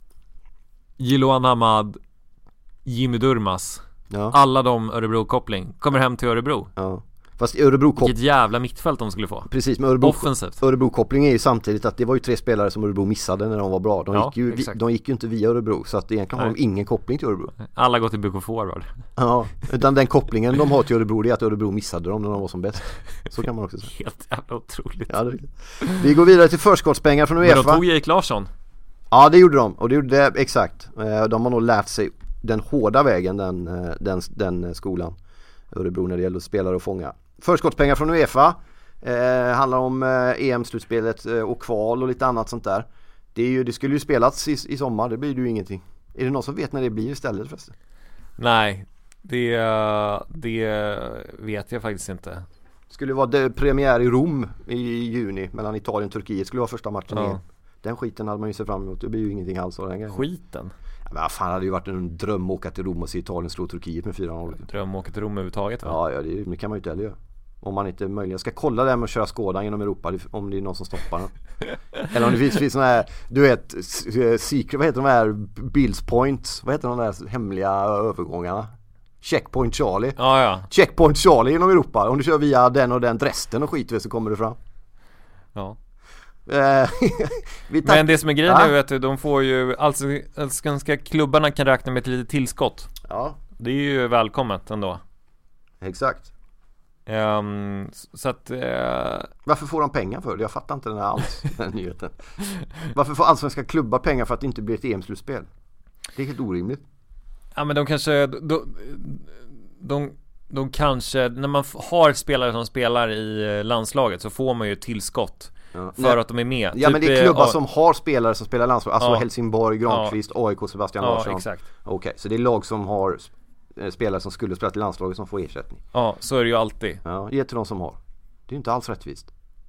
Jiloan Ahmad, Jimmy Durmaz, ja. Alla de Örebro-koppling kommer hem till Örebro. Ja. Fast Örebro kopp... Vilket jävla mittfält de skulle få. Precis, men Örebro, offensivt. Örebro-koppling är ju samtidigt att det var ju tre spelare som Örebro missade när de var bra. De, ja, gick, ju, de gick ju inte via Örebro, så att egentligen Nej. har de ingen koppling till Örebro. Alla går till B K Forward. Ja, utan den kopplingen de har till Örebro, det är att Örebro missade dem när de var som bäst. Så kan man också säga. Helt jävla otroligt. Ja, det... Vi går vidare till förskottspengar från UEFA. Men de tog Erik Larsson. Ja, det gjorde de. Och det gjorde det, exakt. De har nog lärt sig den hårda vägen, den, den, den skolan. Örebro när det gäller spelare och fånga. Förskottspengar från UEFA. Eh, handlar om eh, E M-slutspelet eh, och kval och lite annat sånt där. Det, är ju, det skulle ju spelats i, i sommar, det blir ju ingenting. Är det någon som vet när det blir istället förresten? Nej, det, det vet jag faktiskt inte. Skulle vara det, premiär i Rom i juni mellan Italien och Turkiet. Skulle vara första matchen ja. igen. Den skiten hade man ju sett fram emot. Det blir ju ingenting alls av den grejen. Skiten? Ja, men fan, hade ju varit en dröm att åka till Rom och se Italien slå Turkiet med fyra noll. Dröm att åka till Rom överhuvudtaget, va? Ja, ja det, det kan man ju inte heller göra. Om man inte möjligen ska kolla det här med att köra skådan genom Europa, om det är någon som stoppar den. Eller om det finns, finns sådana här, du vet, secret, vad heter de här Bills Points, vad heter de där hemliga övergångarna? Checkpoint Charlie. Ja, ja. Checkpoint Charlie genom Europa. Om du kör via den och den Dresden och skit så kommer du fram. Ja. Vi Men det som är grejen ja. nu är att de får ju, alltså allsvenska klubbarna kan räkna med ett litet tillskott. Ja. Det är ju välkommet ändå. Exakt. Um, så att uh... Varför får de pengar för det? Jag fattar inte den här alls, den nyheten. Varför får allsvenska klubbar pengar för att det inte blir ett E M-slutspel? Det är helt orimligt. Ja, men de kanske de, de, de kanske när man har spelare som spelar i landslaget så får man ju ett tillskott. Ja. För Nej. att de är med. Ja, typ, men det är klubbar äh, som har spelare som spelar landslag. Alltså ja. Helsingborg, Granqvist, ja. A I K, Sebastian ja, Larsson. Exakt. Okej, okay, så det är lag som har spelare som skulle spela till landslaget som får ersättning. Ja, så är det ju alltid. Ja, ge till de som har. Det är ju inte alls rättvist.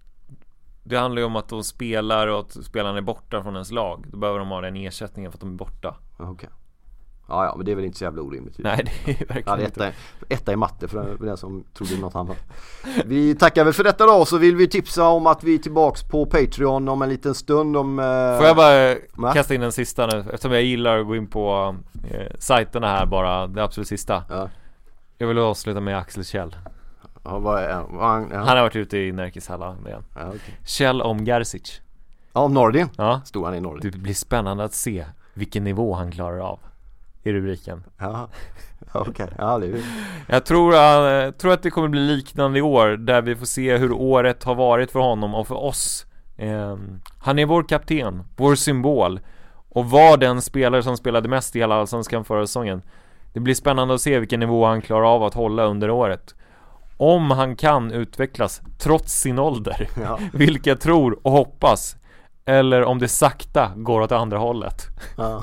Det handlar ju om att de spelar och att spelarna är borta från ens lag. Då behöver de ha den ersättningen för att de är borta. Okej. Okay. Ja, ja, men det är väl inte så jävla orimligt. Nej, det är verkligen ja, inte. Etta i matte för den som trodde något annat. Vi tackar väl för detta då, så vill vi tipsa om att vi är tillbaks på Patreon om en liten stund. Om, eh... Får jag bara Va? kasta in den sista nu, eftersom jag gillar att gå in på eh, sajterna här bara, det absolut sista. Ja. Jag vill avsluta med Axel Kjell. Ja, vad är, vad han, ja. han har varit ute i Närkeshalla igen. Ja, okay. Kjell om Gerzic. Ja, om Nordin. Ja. Stod han i Nordin. Det blir spännande att se vilken nivå han klarar av i rubriken. Ja, okej. Okay. Ja, det är... Jag tror, uh, tror att det kommer bli liknande i år, där vi får se hur året har varit för honom och för oss. Um, han är vår kapten, vår symbol, och var den spelare som spelade mest i hela allsvenskan förra säsongen. Det blir spännande att se vilken nivå han klarar av att hålla under året. Om han kan utvecklas trots sin ålder, ja. vilket jag tror och hoppas. Eller om det sakta går åt andra hållet. Ja,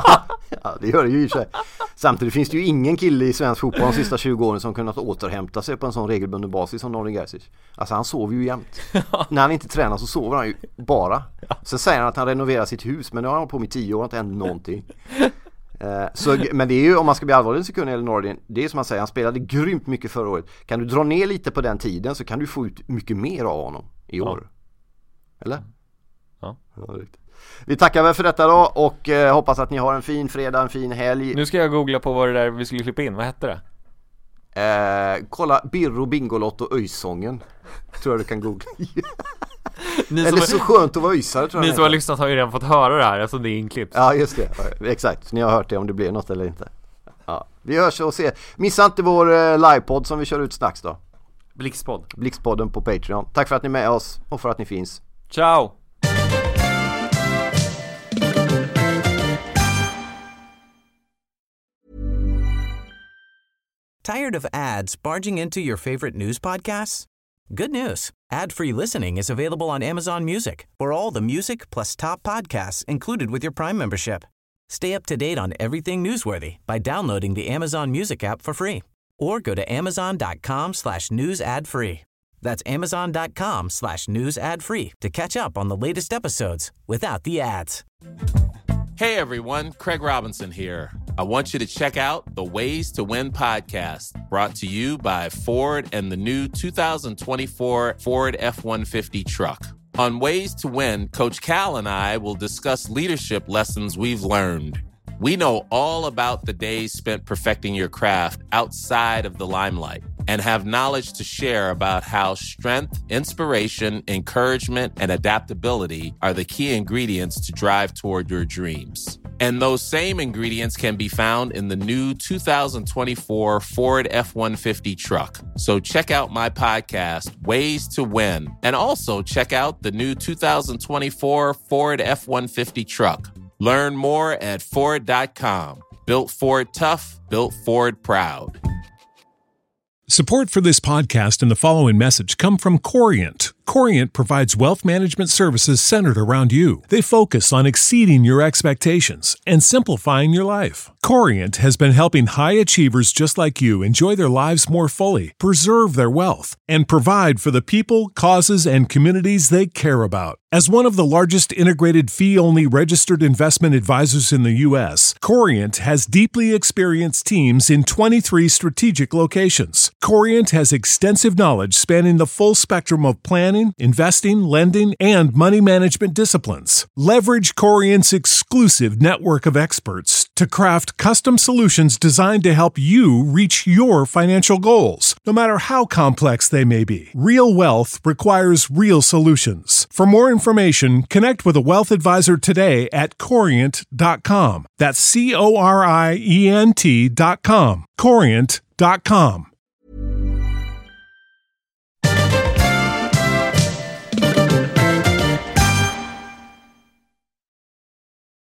ja det gör det ju i sig. Samtidigt finns det ju ingen kille i svensk fotboll de sista tjugo åren som kunnat återhämta sig på en sån regelbunden basis som Nordin Gerzic. Alltså han sover ju jämt. När han inte tränar så sover han ju bara. Sen säger han att han renoverar sitt hus, men nu har han på med tio år och inte hänt någonting. Uh, så, men det är ju, om man ska bli allvarlig en sekund eller Nordin, det är som man säger, han spelade grymt mycket förra året. Kan du dra ner lite på den tiden så kan du få ut mycket mer av honom i år. Ja. Eller? Ja. Ja, vi tackar väl för detta då och eh, hoppas att ni har en fin fredag, en fin helg. Nu ska jag googla på vad det där vi skulle klippa in, vad hette det? Eh, kolla Birro, Bingolott och Öjsången. Tror jag du kan googla. Eller som, så skönt att vara öjsare, tror jag. Ni som har lyssnat har ju redan fått höra det här eftersom det är inklippt. Ja, just det, exakt, så ni har hört det om det blir något eller inte. Ja. Vi hörs och ser. Missa inte vår eh, livepodd som vi kör ut strax då. Blixtpodd. Blixtpodden på Patreon. Tack för att ni är med oss och för att ni finns. Ciao! Tired of ads barging into your favorite news podcasts? Good news. Ad-free listening is available on Amazon Music for all the music plus top podcasts included with your Prime membership. Stay up to date on everything newsworthy by downloading the Amazon Music app for free or go to amazon.com slash news ad free. That's amazon.com slash news ad free to catch up on the latest episodes without the ads. Hey everyone, Craig Robinson here. I want you to check out the Ways to Win podcast, brought to you by Ford and the new two thousand twenty-four Ford F one fifty truck. On Ways to Win, Coach Cal and I will discuss leadership lessons we've learned. We know all about the days spent perfecting your craft outside of the limelight. and have knowledge to share about how strength, inspiration, encouragement, and adaptability are the key ingredients to drive toward your dreams. And those same ingredients can be found in the new two thousand twenty-four Ford F one fifty truck. So check out my podcast, Ways to Win, and also check out the new two thousand twenty-four Ford F one fifty truck. Learn more at Ford dot com. Built Ford tough, built Ford proud. Support for this podcast and the following message come from Corient. Corient provides wealth management services centered around you. They focus on exceeding your expectations and simplifying your life. Corient has been helping high achievers just like you enjoy their lives more fully, preserve their wealth, and provide for the people, causes, and communities they care about. As one of the largest integrated fee-only registered investment advisors in the U S, Corient has deeply experienced teams in twenty-three strategic locations. Corient has extensive knowledge spanning the full spectrum of planning, investing, lending, and money management disciplines. Leverage Corient's exclusive network of experts to craft custom solutions designed to help you reach your financial goals, no matter how complex they may be. Real wealth requires real solutions. For more information, connect with a wealth advisor today at corient dot com. That's C O R I E N T dot com. corient dot com.